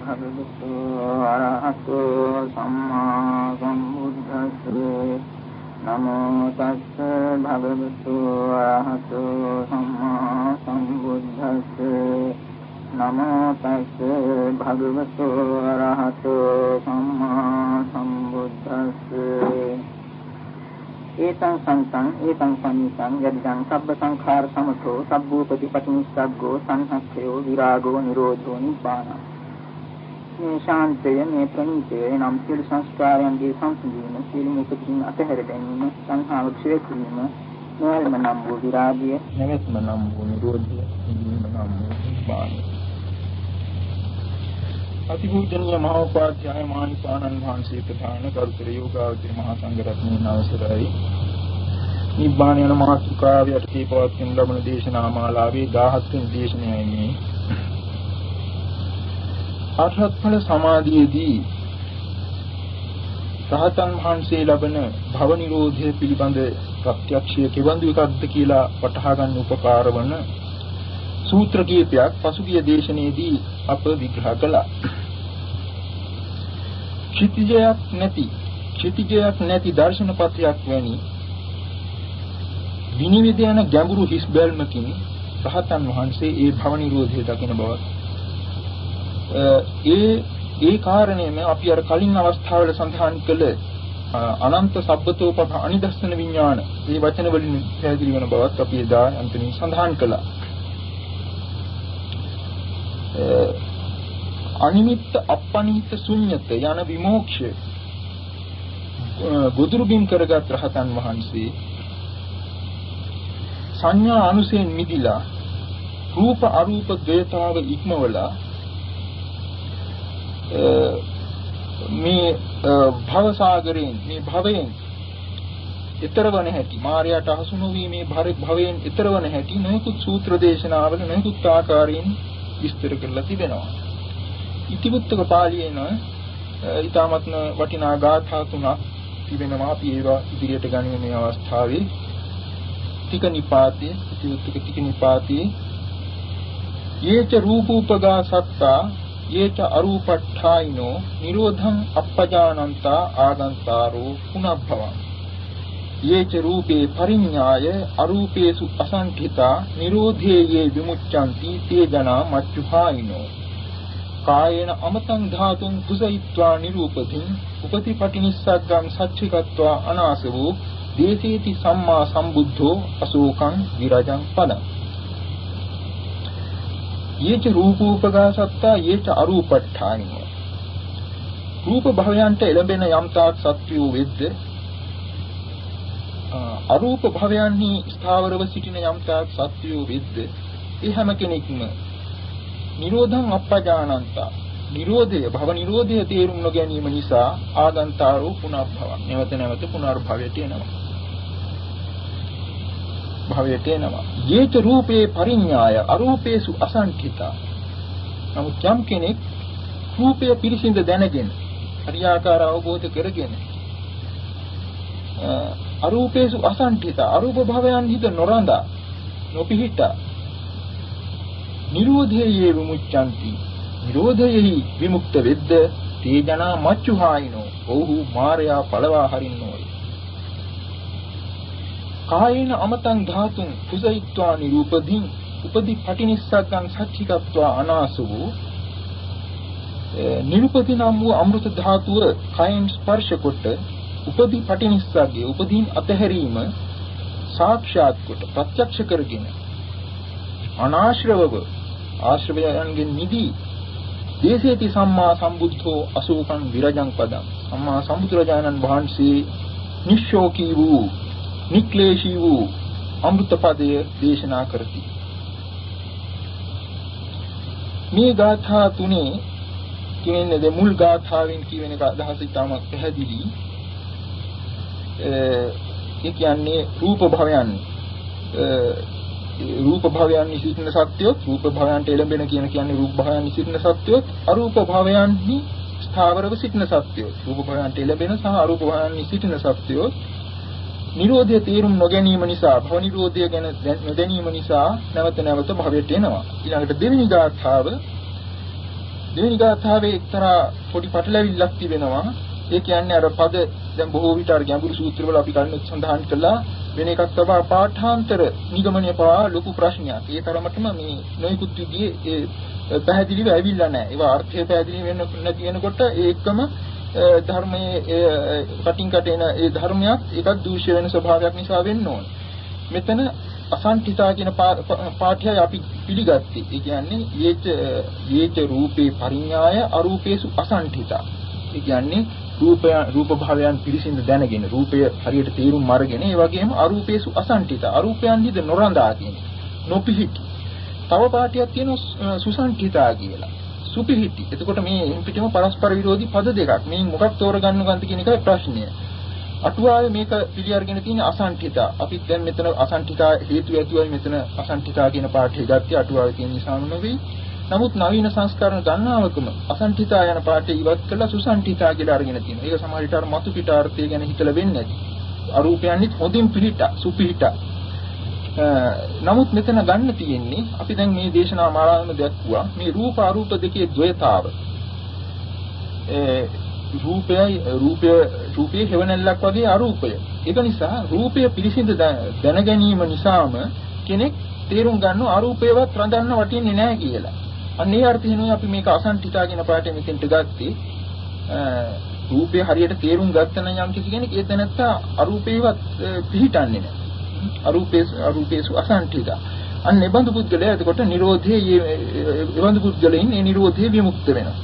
භගවතු අරහතෝ සම්මා සම්බුද්දස්සේ නමෝ තස්ස භගවතු අරහතෝ සම්මා සම්බුද්දස්සේ නමෝ තස්ස භගවතු අරහතෝ සම්මා සම්බුද්දස්සේ ඒතං සංසං ඒතං පනිසං යදිදං සබ්බ සංඛාර සමතෝ සබ්බූපති පටිනිස්සග්ගෝ සංහක්ඛයෝ විරාගෝ නිරෝධෝ නිබ්බාන. මේ ශාන්තය මේ ප්‍රණීතය නම් සියලු සංස්කාරයන්ගේ සංසිඳීම සියලුම උපදින අතහැර ගැනීම සංහාව ක්ෂය කිරීම නොයල්ම නම් වූ විරාගය නැවැත්ම නම් වූ නිරෝධය නිවීම නම් වූ නිබ්බාන. අතිපූජනීය මහෝපාධ්‍යාය මානිපාණන් වහන්සේ ප්‍රධාන කරුතර යෝගාවචර මහා සංඝරත්නයන් අවසරයි. නිබ්බාන යන මාතෘකාව යටතේ පවත්වන ලබන දේශනා මාලාවේ 17 වෙනි දේශනයයි මේ. අරහත් ඵල සමාධියේදී රහතන් වහන්සේ ලබන භව නිරෝධය පිළිබඳ ප්‍රත්‍යක්ෂය කෙබඳු එකක්ද කියලා වටහා ගන්න උපකාර වන සූත්‍ර කීපයක් පසුගිය දේශනාවේදී අප විග්‍රහ කළා. ක්ෂිතිජයක් නැති දර්ශනපත්‍යක් වැනි විනිවිද යන ගැඹුරු හිස් බැල්මකින් රහතන් වහන්සේ ඒ භව නිරෝධය දකින බව ඒ කාරණේම අපි අර කලින් අවස්ථාවල සඳහන් කළ අනන්ත සබ්බතෝපහ අනිදස්සන විඥාන මේ වචන වලින් පැහැදිලි වෙන බවත් අපි එදා අන්තිමින් සඳහන් කළා. අනිමිත්ත අපනිත ශුන්්‍යත යන විමෝක්ෂය ගොදුරු බිම් කරගත් රහතන් වහන්සේ සංඥා අනුසයෙන් මිදිලා රූප අරූප ද්වේතාව ඉක්මවලා මේ භව සාගරයෙන් මේ භවයෙන් ඊතරවන හැටි මායයට අහසු නොවී මේ භවයෙන් ඊතරවන හැටි නොයෙකුත් සූත්‍ර දේශනාවල නොයෙකුත් ආකාරයෙන් විස්තර කරලා තිබෙනවා. ඉතිවුත්තක පාළියේන ඊ타මත්න වටිනා ගාථා තුනක් තිබෙනවා. අපි ඒවා ඉදිරියට ගනිමු මේ අවස්ථාවේ. ටික නිපාතේ ඉතිවුත්තක ටික නිපාතේ යේච රූපූපගා සත්තා යේච අරූපට්ඨායිනෝ නිරෝධං අප්පජානන්තා ආගන්තාරෝ පුනබ්භවං යේච රූපේ පරිඤ්ඤාය අරූපේසු අසංඛිතා නිරෝධේයේ විමුච්ඡanti තේ ජනා මච්චුහායිනෝ කායේන අමතං ධාතුං කුසයිත්වා නිරූපතින් උපතිපටිනිස්සග්ගං සච්චිකත්වා අනාසවෝ දේසේති සම්මා සම්බුද්ධෝ අශෝකං විරජං පදං යේච රූපෝපගා සත්තා යේච අරූපට්ඨායිනෝ රූප භවයන්ට එළඹෙන යම්තාක් සත්‍යෝ වෙද්ද අරූප භවයන්හි ස්ථාවරව සිටින යම්තාක් සත්‍යෝ වෙද්ද ඒ හැම කෙනෙක්ම නිරෝධං අප්පජානන්තා නිරෝධය භව නිරෝධය තේරුම් නොගැනීම නිසා ආගන්තාරෝ පුනබ්භවං නැවත නැවත පුනර්භවයට එනවා භවයට එනවා. යේච රූපේ පරිඤ්ඤාය අරූපේසු අසංඛිතා නමුත් යම් කෙනෙක් රූපය පිරිසිඳ දැනගෙන හරියාකාර අවබෝධ කරගෙන අරූපේසු අසංඛිතා අරූප භවයන් හිත නොරඳා නොපිහිටා නිරෝධයේ විමුච්ඡanti නිරෝධයෙහි විමුක්ත වෙද්ද තේ ජනා මච්චුහායිනෝ ඔහු මායя පළවා හරින්නෝයි. කායේන අමතං ධාතුං කුසයිත්වා නිරූපදීන් උපදි පටිනිස්සග්ගං සච්චිකත්වා අනාසවෝ නිරූපති නම් වූ අමෘත ධාතුව කයෙන් ස්පර්ශ කොට උපදි පටිනිස්සග්ගේ උපදීන් අතහැරීම සාක්ෂාත් කොට ප්‍රත්‍යක්ෂ කරගෙන අනාශ්‍රවව ආශ්‍රවයන්ගෙන් නිදී දේසේති සම්මා සම්බුද්ධෝ අශෝකං විරජං පදං සම්මා සම්බුදුරජාණන් වහන්සේ නිශ්ශෝකී වූ නික්ලේශී වූ අමෘත පදය දේශනා කරති. මේ ගාථා තුනේ කියන්නේ මුල් ගාථාවෙන් කියවෙන අදහස ඉතාමත් පැහැදිලි. ඒ කියන්නේ රූප භවයන් නිසිතන සත්‍යොත් රූප භවයන්ට එළඹෙන කියන්නේ රූප භවයන් නිසිතන සත්‍යොත් අරූප භවයන්හි ස්ථාවරව සිටින සත්‍යොත් රූප භවයන්ට එළඹෙන සහ අරූප භවයන් නිසිතන සත්‍යොත් නිරෝධය තේරුම් නොගැනීම නිසා භව නිරෝධය ගැන නොදැනීම නිසා නැවත නැවත භවයට එනවා. ඊළඟට දෙවෙනි ගාථාව දෙවෙනි ගාථාවේ එක්තරා පොඩි පටලැවිල්ලක් තිබෙනවා. ඒ කියන්නේ අර පද දැන් බොහෝ විට අර ගැඹුරු සූත්‍රවල අපි කලින් සඳහන් කළා වෙන එකක් තමයි පාඨාන්තර නිගමනය පවා ලොකු ප්‍රශ්නයක්. ඒ තරමටම මේ නොයෙකුත් විදිහේ ඒ පැහැදිලිව ඇවිල්ලා නැහැ. ඒවා අර්ථය පැහැදිලි වෙන්න නැති වෙනකොට ඒ එක්කම ධර්මයේ කටින් කට එන ඒ ධර්මයක් ඒකත් දූෂ්‍ය වෙන ස්වභාවයක් නිසා වෙන්න ඕන. මෙතන අසංඨිතා කියන පාඨයයි අපි පිළිගත්තේ. ඒ කියන්නේ යේච රූපේ පරිඥාය අරූපේසු අසංඨිතා. ඒ කියන්නේ රූප භාවයන් පිළිසිඳ දැනගෙන රූපය හරියට තේරුම් අරගෙන ඒ වගේම අරූපේසු අසංඨිතා. අරූපයන්හිද නොරඳා කියන නොපිහිටි. තව පාඨයක් තියෙනවා සුසංඨිතා කියලා. සුපිහිටි. එතකොට මේ පිටිම පරස්පර විරෝධී පද දෙකක්. මේ මොකක් තෝරගන්නවද කියන එකයි ප්‍රශ්නය. අටුවාවේ මේක පිළි අරගෙන තියෙන අසංඨිතා. අපි දැන් මෙතන අසංඨිතා හේතු ඇතුවයි මෙතන අසංඨිතා කියන පාඨය ගත්තේ අටුවාවේ තියෙන නිසා නෙවෙයි. නමුත් නවීන සංස්කරණ ගණනාවකම අසංඨිතා යන පාඨය ඉවත් කළා සුසංඨිතා කියලා අරගෙන තියෙනවා. ඒක සමහර විට අර මතු පිටාර්ථය ගැන හිතලා වෙන්නේ නැති. අරූපයන්නිත් හොඳින් පිළිටා සුපිහිටා. නමුත් මෙතන ගන්න තියෙන්නේ අපි දැන් මේ දේශනා මාලාවෙම දැක්ුවා මේ රූප අරූප දෙකේ ද්වයතාව. රූපයේ හේවණල්ලක් වගේ අරූපය. ඒක නිසා රූපය පිළිසිඳ දැන ගැනීම නිසාම කෙනෙක් තේරුම් ගන්නවා අරූපේවත් රඳන්න වටින්නේ නැහැ කියලා. අන්න ඒ අර්ථයෙන්මයි අපි මේක අසංඨිතා කියන පාඩේ මෙතෙන්ට ගත්තේ. රූපය හරියට තේරුම් ගන්න යම් කිසි කෙනෙක් ඒ තැනත්තා අරූපේවත් පිළිටන්නේ නැහැ. අරූපේසු අසංඨිතා. අන්න ඒ බඳු පුද්ගලයා එතකොට නිරෝධයේ ඒ බඳු පුද්ගලයන් ඒ නිරෝධයේ විමුක්ත වෙනවා.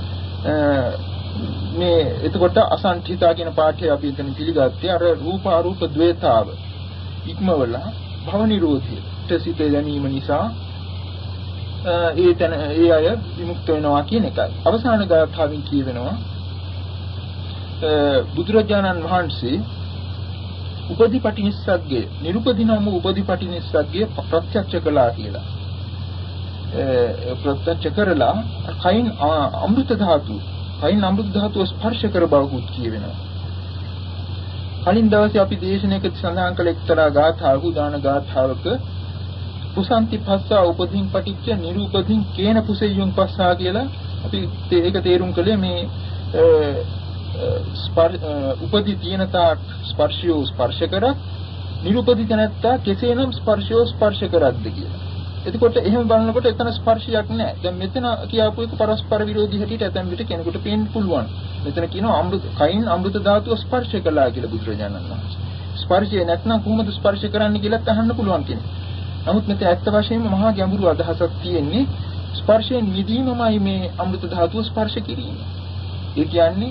මේ එතකොට අසංඨිතා කියන පාඨය අපි එතන පිළිගත්තේ අර රූප අරූප ද්වේතාව ඉක්මවලා භව නිරෝධයට සිත ගැනීම නිසා ඒ අය විමුක්ත වෙනවා කියන එකයි. අවසාන ගාථාවෙන් කියවෙනවා බුදුරජාණන් වහන්සේ උපදීපටිනිස්සග්ගේ නිරුපදිනම උපදීපටිනිස්සග්ගේ ප්‍රත්‍යක්ෂ කළා කියලා. ප්‍රත්‍යක්ෂ කරලා කයින් අමෘත ධාතුව ස්පර්ශ කර බවකුත් කියවෙනවා. කලින් දවසේ අපි දේශනාවකදී සඳහන් කළ එක්තරා ගාථාවක උදාන ගාථාවක පුසන්ති පස්සා උපදීන් පටිච්ච නිරූපදීන් කේන පුසෙය්‍යුන් පස්සා කියලා අපි ඒක තේරුම් කළේ මේ උපදී තියෙන තාක් ස්පර්ශය ස්පර්ශ කරක් නිරූපදී තැනත්තා කෙසේනම් ස්පර්ශය ස්පර්ශ කරක්ද කියලා. එතකොට එහෙම බලනකොට එතන ස්පර්ශයක් නැහැ. දැන් මෙතන කියාපු එක පරස්පර විරෝධී හැටියට ඇතැම් විට කෙනෙකුට පේන්න පුළුවන්. මෙතන කියනවා කයින් අමෘත ධාතුව ස්පර්ශ කළා කියලා බුදුරජාණන් වහන්සේ. ස්පර්ශය නැත්නම් කොහොමද ස්පර්ශ කරන්න කියලාත් අහන්න පුළුවන් කෙනෙක්. නමුත් මෙතන ඇත්ත වශයෙන්ම මහා ගැඹුරු අදහසක් තියෙන්නේ ස්පර්ශයෙන් මිදීමමයි මේ අමෘත ධාතුව ස්පර්ශ කිරීම. ඒ කියන්නේ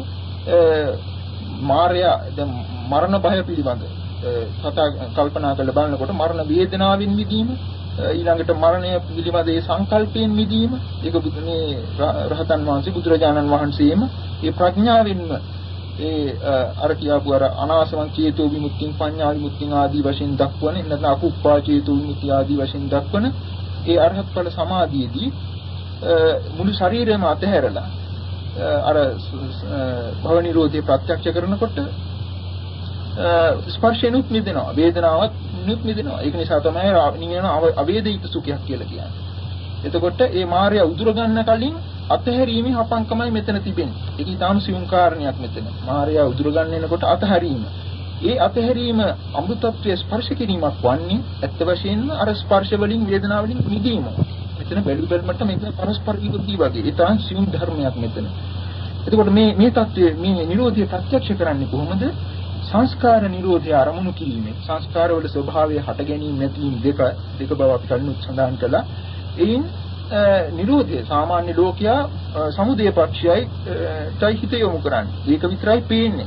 මායя දැන් මරණ භය පිළිබඳ කතා කල්පනා කරලා බලනකොට මරණ වේදනාවෙන් මිදීම ඊළඟට මරණය පිළිබඳ ඒ සංකල්පයෙන් මිදීම ඒක මේ රහතන් වහන්සේ බුදුරජාණන් වහන්සේම ඒ ප්‍රඥාවෙන්ම ඒ අර කියාපු අර අනාසවං චේතෝ විමුක්තිං පඤ්ඤා විමුක්තිං ආදී වශයෙන් දක්වන නැත්නම් අකුප්පා චේතෝ විමුක්තිය ආදී වශයෙන් දක්වන ඒ අරහත් ඵල සමාධියේදී මුළු ශරීරයම අතහැරලා අර භව නිරෝධය ප්‍රත්‍යක්ෂ කරනකොට ස්පර්ශෙනුත් මිදෙනවා වේදනාවත් නුත් මිදෙනවා. ඒක නිසා තමයි නිවන අවේදිත සුඛයක් කියලා කියන්නේ. එතකොට මේ මායя උදුර ගන්න කලින් අතහැරීමේ හපංකමයි මෙතන තිබෙන්නේ. ඒක ඊටාම සියුම් කාරණයක් මෙතන. මායя උදුර ගන්න එනකොට අතහැරීම. ඒ අතහැරීම අමෘතත්වයේ ස්පර්ශ කිරීමක් වන්නේ ඇත්ත වශයෙන්ම අර ස්පර්ශ වලින් වේදනාව වලින් මිදීම. මෙතන බැලුබැලමට මේක පරස්පර විරුද්ධී වගේ. ඒ තරම් සියුම් ධර්මයක් මෙතන. එතකොට මේ தත්ත්වයේ මේ නිරෝධය ප්‍රත්‍යක්ෂ කරන්නේ කොහොමද? සංස්කාර නිරෝධය අරමුණු කිරීමෙන් සංස්කාරවල ස්වභාවය හට ගැනීම නැතිවීම දෙක බව අපි කලින් සඳහන් කළා. එයින් නිරෝධය සාමාන්‍ය ලෝකයා සමුදය පක්ෂයයි හිත යොමු කරන්නේ. ඒක විතරයි පේන්නේ.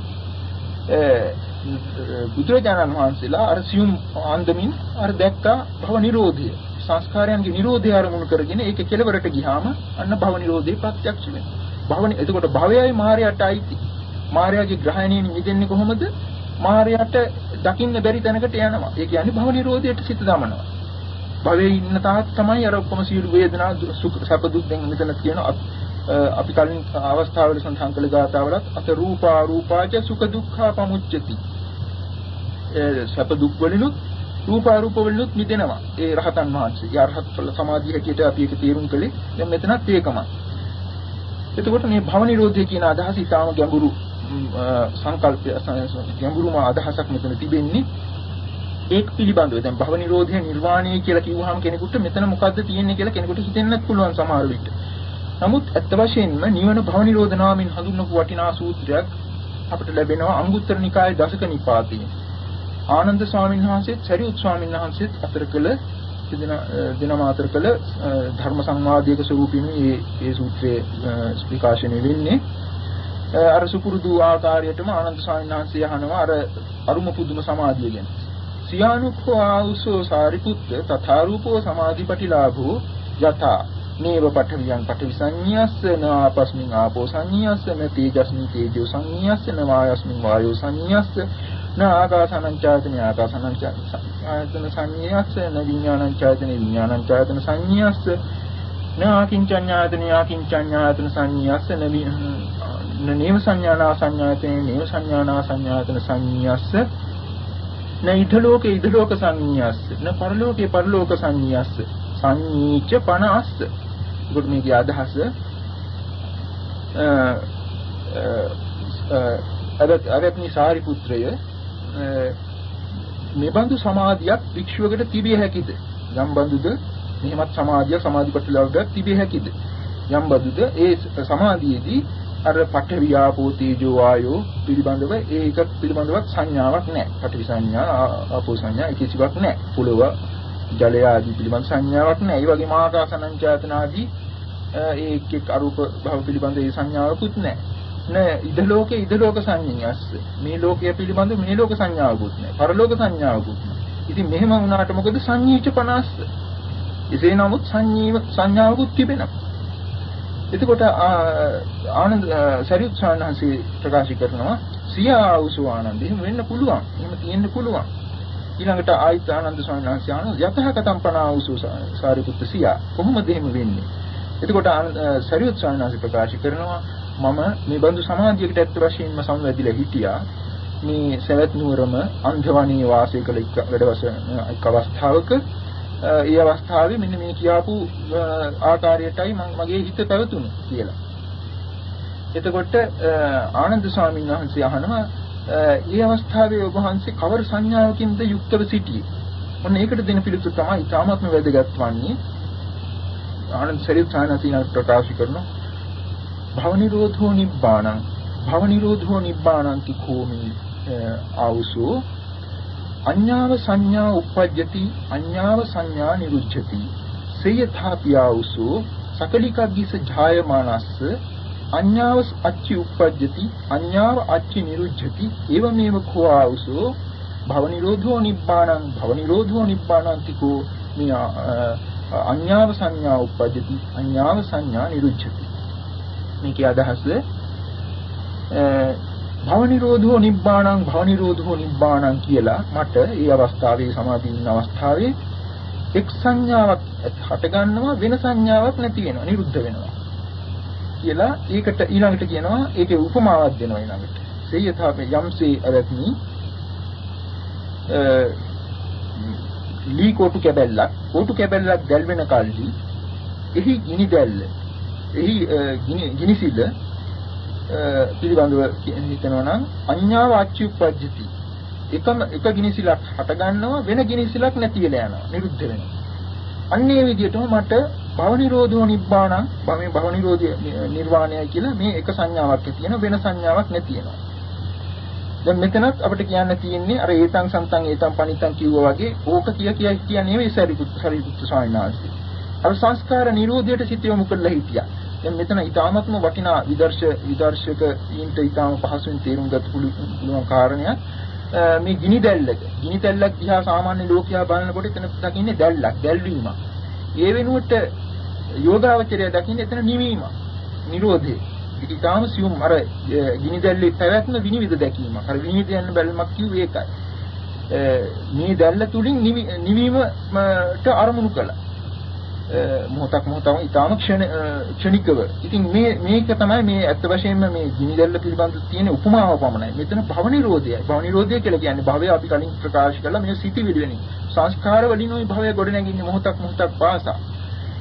බුදුරජාණන් වහන්සේලා අර සියුම් ආන්දමින් අර දැක්කා භව නිරෝධය. සංස්කාරයන්ගේ නිරෝධය අරමුණු කරගෙන ඒක කෙලවරට ගියාම අන්න භව නිරෝධය ප්‍රත්‍යක්ෂ වෙනවා. එතකොට භවයයි මායයට අයිති. මායාවේ ග්‍රහණයෙන් මිදෙන්නේ කොහොමද? මායාවට දකින්න බැරි තැනකට යනවා. ඒ කියන්නේ භව නිරෝධයට සිත දමනවා. භවයේ ඉන්න තාක් තමයි අර ඔක්කොම සියලු වේදනා සුඛ සැප දුක් දැන් මෙතන කියනවා. අපි කලින් අවස්ථාවල සඳහන් කළ ගාථාවලත් අත රූපා රූපාච සුඛ දුක්ඛා පමුච්චති. සැප දුක් වලිනුත් රූපා රූප වලිනුත් මිදෙනවා. ඒ රහතන් වහන්සේ. ඒ අරහත් ඵල සමාධිය හැටියට අපි ඒක තේරුම් කළේ. දැන් මෙතනත් ඒකමයි. එතකොට මේ භව නිරෝධය කියන අදහස ඊටාම ගැඹුරු සංකල්පය ගැඹුරුම අදහසක් මෙතන තිබෙන්නේ. ඒක පිළිබඳව දැන් භව නිරෝධය නිර්වාණය කියලා කිව්වහම කෙනෙකුට මෙතන මොකද්ද තියෙන්නේ කියලා කෙනෙකුට හිතෙන්නත් පුළුවන් සමහර විට. නමුත් ඇත්ත වශයෙන්ම නිවන භව නිරෝධ නාමයෙන් හඳුන්වපු වටිනා සූත්‍රයක් අපිට ලැබෙනවා අංගුත්තර නිකායේ දසක නිපාතයේ. ආනන්ද ස්වාමීන් වහන්සේත් සරියුත් ස්වාමීන් වහන්සේත් අතර කළ දිනම අතර කළ ධර්ම සංවාදයක ස්වරූපින් මේ සූත්‍රයේ විකාශනය වෙන්නේ. අර සුපුරුදු ආකාරයටම ආනන්ද ස්වාමීන් වහන්සේ අහනවා අර අරුම පුදුම සමාධිය ගැන. සියානුක්ඛෝ ආවුසෝ සාරිපුත්ත තථාරූපෝ සමාධිපටිලාභෝ යථා නේව පඨවියං පඨවි සංඤ්ඤස්ස නාපස්මින් ආපෝ සංඤ්ඤස්ස න තේජස්මින් තේජෝ සංඤ්ඤස්ස න වායස්මින් වායෝ සංඤ්ඤස්ස න ආකාසානං ඡායතන ආකාසානං ඡායතන සංඤ්ඤස්ස න විඥානං ඡායතන විඥානං ඡායතන සංඤ්ඤස්ස න ආකින්චඤ්ඤායතන ආකින්චඤ්ඤායතන සංඤ්ඤස්ස න නේව සංඥානා සංඥායතන නේව සංඥානා සංඥායතන සංඤ්ඤස්ස න ඉදලෝකේ ඉදලෝක සංඤ්ඤස්ස න පරලෝකේ පරලෝක සංඤ්ඤස්ස සංඤීච පනස්ස. ඒකට මේකේ අදහස අරත්නි සාරිපුත්‍රය මේ බඳු සමාධියක් භික්ෂුවකට තිබිය හැකිද? යම් බඳුද මෙහෙමත් සමාධිය සමාධිපටලවක තිබිය හැකිද? යම් බඳුද ඒ සමාධියේදී අර පඨවි ආපෝ තේජෝ වායෝ පිළිබඳව ඒක පිළිබඳවත් සංඥාවක් නැහැ. පඨවි සංඥා ආපෝ සංඥා කිසිවක් නැහැ. පොළොව ජලය ආදී පිළිබඳ සංඥාවක් නැහැ. ඒ වගේම ආකාසානං ඡායතන ආදී ඒ එක් අරූප භව පිළිබඳ ඒ සංඥාවකුත් නැහැ. නෑ ඉදලෝකේ ඉදලෝක සංඥාස්ස. මේ ලෝකය පිළිබඳ මේ ලෝක සංඥාවකුත් නැහැ. පරලෝක සංඥාවකුත් නැහැ. ඉතින් මෙහෙම වුණාට මොකද සංඤීච 50. එසේ නමුත් සංඥාවකුත් තිබෙනවා. එතකොට ආනන්ද සරියුත් සානහන්සේ ප්‍රකාශ කරනවා සියාවුසු ආනන්ද එහෙම වෙන්න පුළුවන්. එහෙම තියෙන්න පුළුවන්. ඊළඟට ආයිත් ආනන්ද ස්වාමීන් වහන්සේ ආනන්ද යතහකතම් පනාවුසු සාරිපුත්ත සියා කොහොමද එහෙම වෙන්නේ? එතකොට සරියුත් ස්වාමීන් වහන්සේ ප්‍රකාශ කරනවා මම මේ බඳු සමාධියකට ඇත්ත වශයෙන්ම සංවැදිලා හිටියා. මේ සවැත් නුවරම අන්ධවණී වාසය කළ එක් අවස්ථාවක ඒ අවස්ථාවේ මෙන්න මේ කියාපු ආකාරයටයි මගේ හිත පැවතුනේ කියලා. එතකොට ආනන්ද ස්වාමීන් වහන්සේ අහනවා මේ අවස්ථාවේ ඔබ වහන්සේ කවර සංඥාවකින්ද යුක්තව සිටියේ? ඔන්න ඒකට දෙන පිළිතුර තමයි තාමත්ම වැදගත් වන්නේ. ආනන්ද සරියුත් සානසිනා ප්‍රකාශ කරනවා භව නිරෝධෝ නිබ්බාණං කිඛෝමි ආවුසෝ අඤ්ඤාව සංඥා උප්පජ්ජති අඤ්ඤාව සංඥා නිරුච්ඡති සේයථාපි ආවුසෝ සකලිකග්ගිස ඡායමානස්ස අඤ්ඤාව අච්චි උප්පජ්ජති අඤ්ඤාව අච්චි නිරුච්ඡති එවමෙව කෝ ආවුසෝ භව නිරෝධෝ නිබ්බාණං කිඛෝ මේ අඤ්ඤාව සංඥා උප්පජ්ජති අඤ්ඤාව සංඥා නිරුච්ඡති. මේකේ අදහස භව නිරෝධෝ නිබ්බාණං කියලා මට ඒ අවස්ථාවේ සමාධිය ඉන්න අවස්ථාවේ එක් සංඥාවක් හට ගන්නවා වෙන සංඥාවක් නැති වෙනවා නිරුද්ධ වෙනවා කියලා ඒකට ඊළඟට කියනවා ඒකේ උපමාවක් දෙනවා ඊළඟට සේයථාපේ යම්සේ අවත්නි ලී කොටු කැබැල්ලක් දැල් වෙන කල්හි එහි ගිනි දැල්ල එහි ගිනිසිල පිළිබඳව හිතනවා නම් අඤ්ඤාව අච්චි උප්පජ්ජති එක ගිනිසිලක් හට ගන්නවා වෙන ගිනිසිලක් නැති වෙලා යනවා නිරුද්ධ වෙනවා. අන්නේ විදිහටම මට භව නිරෝධෝ නිබ්බාණං භව නිරෝධය නිර්වාණයයි කියලා මේ එක සංඥාවක් තියෙන වෙන සංඥාවක් නැති වෙනවා. දැන් මෙතනත් අපිට කියන්න තියෙන්නේ අර ඒතං සන්තං ඒතං පනිතං කිව්වා වගේ ඕක කියන්නේ නෙවෙයි සරිපුත්තු ස්වාමීන් වහන්සේ. අර සංස්කාර නිරෝධයට සිත යොමු කරලා හිටියා. දැන් මෙතන ඊටාත්ම වටිනා විදර්ශක ඊන්ට ඊටාම පහසුවෙන් තේරුම් ගන්න පුළුවන් කාරණයක් මේ ගිනි දැල්ලක් දිහා සාමාන්‍ය ලෝකයා බලනකොට එතන දකින්නේ දැල්වීමක්. ඒ වෙනුවට යෝගාවචරය දකින්නේ එතන නිවීමක්, නිරෝධය. ඒක ඊටාම සියුම් අර ගිනි දැල්ලේ පැවැත්ම විනිවිද දැකීමක්. අර විනිවිද යන බැලමක් කිව්වේ ඒකයි. මේ දැල්ල තුලින් නිවීමට අරමුණු කළා. මොහොතක් ඊටාම ක්ෂණිකව. ඉතින් මේක තමයි මේ අත් වශයෙන්ම මේ ගිනිදැල්ල පිළිබඳ තියෙන උපමාව පමණයි. මෙතන භව නිරෝධයයි. භව නිරෝධය කියලා කියන්නේ භවය අපි කලින් ප්‍රකාශ කළා මේ සිටිවිලි වෙනින්. සංස්කාර වලින් ওই භවය ගොඩ නැගින්නේ මොහොතක් පාසා.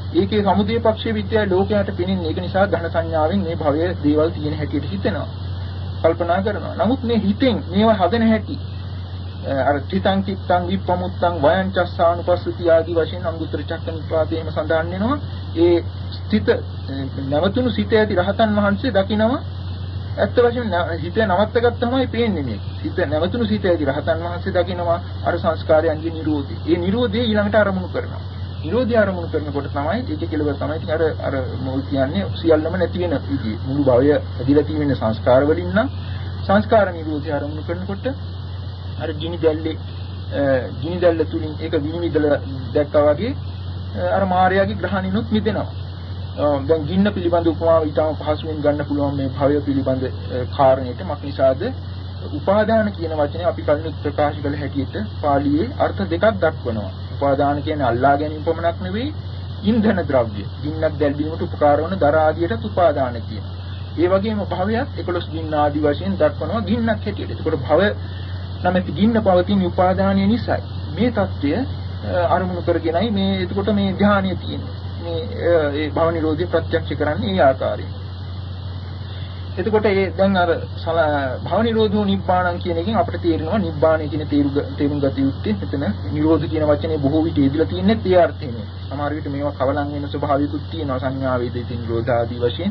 ඒකේ සමුදේ පක්ෂයේ විද්‍යාවේ ලෝකයට පෙනෙන්නේ ඒක නිසා ඝන සංඥාවෙන් මේ භවයේ දේවල් තියෙන හැටියට හිතෙනවා. කල්පනා කරනවා. නමුත් මේ හිතෙන් මේවා හදන හැටි අර චිතං චිත්තං විප්පමුත්තං වයං චස්සානුපස්සති ආදී වශයෙන් අංගුත්තර චක්කනිපාතේම සඳහන් වෙනවා. ඒ ස්ථිත නවතුණු සිත ඇති රහතන් වහන්සේ දකිනවා. ඇත්ත වශයෙන්ම හිත නවත්තගත්ත තමයි පේන්නේ මේ. හිත නැවතුණු සිත ඇති රහතන් වහන්සේ දකිනවා අර සංස්කාරයන්ගේ නිරෝධය. ඒ නිරෝධය ඊළඟට අරමුණු කරනවා. නිරෝධය අරමුණු කරනකොට තමයි ඒක කෙලවර තමයි ඉතින් අර මොල් කියන්නේ සියල්ලම නැති වෙන විදිය. මුළු භවය ඇදිලා තියෙන සංස්කාර වලින් නම් සංස්කාර නිරෝධය අරමුණු කරනකොට අර ගිනි දැල්ල තුලින් ඒක විනිවිදලා දැක්කා වගේ අර මායාවේ ග්‍රහණිනුත් මිදෙනවා. දැන් ගින්න පිළිබඳ උපමාව ඊටම පහසුවෙන් ගන්න පුළුවන් මේ භවය පිළිබඳ කාරණේට මක් නිසාද උපාදාන කියන වචනේ අපි කලින් ප්‍රකාශ කළ හැටියට පාළියේ අර්ථ දෙකක් දක්වනවා. උපාදාන කියන්නේ අල්ලා ගැනීම පමණක් නෙවෙයි ඉන්ධන ද්‍රව්‍ය. ගින්නක් දැල්වීමට උපකාර වන දර ආදියටත් උපාදාන කියනවා. ඒ වගේම භවයත් 11 ගින්න ආදි වශයෙන් දක්වනවා ගින්නක් හැටියට. ඒකට භව නැමැති ගින්න පවතින උපාදානය නිසායි. මේ தත්ත්වය අරමුණු කරගෙනයි මේ එතකොට මේ ධානය තියෙන්නේ. ඒ භව නිරෝධය ප්‍රත්‍යක්ෂ කරන්නේ ඒ ආකාරයෙන්. එතකොට ඒ දැන් අර භව නිරෝධෝ නිබ්බාණං කියන එකෙන් අපිට තේරෙනවා නිබ්බාණය කියන තේරුම් ගත යුත්තේ මෙතන නිරෝධ කියන වචනේ බොහෝ විට යෙදලා තියෙන්නේ ඒ අර්ථයෙන්. සමහර විට මේවා කවලම් වෙන ස්වභාවිකුත් තියෙනවා සංඥා වේදිතින් නිරෝධ ආදී වශයෙන්.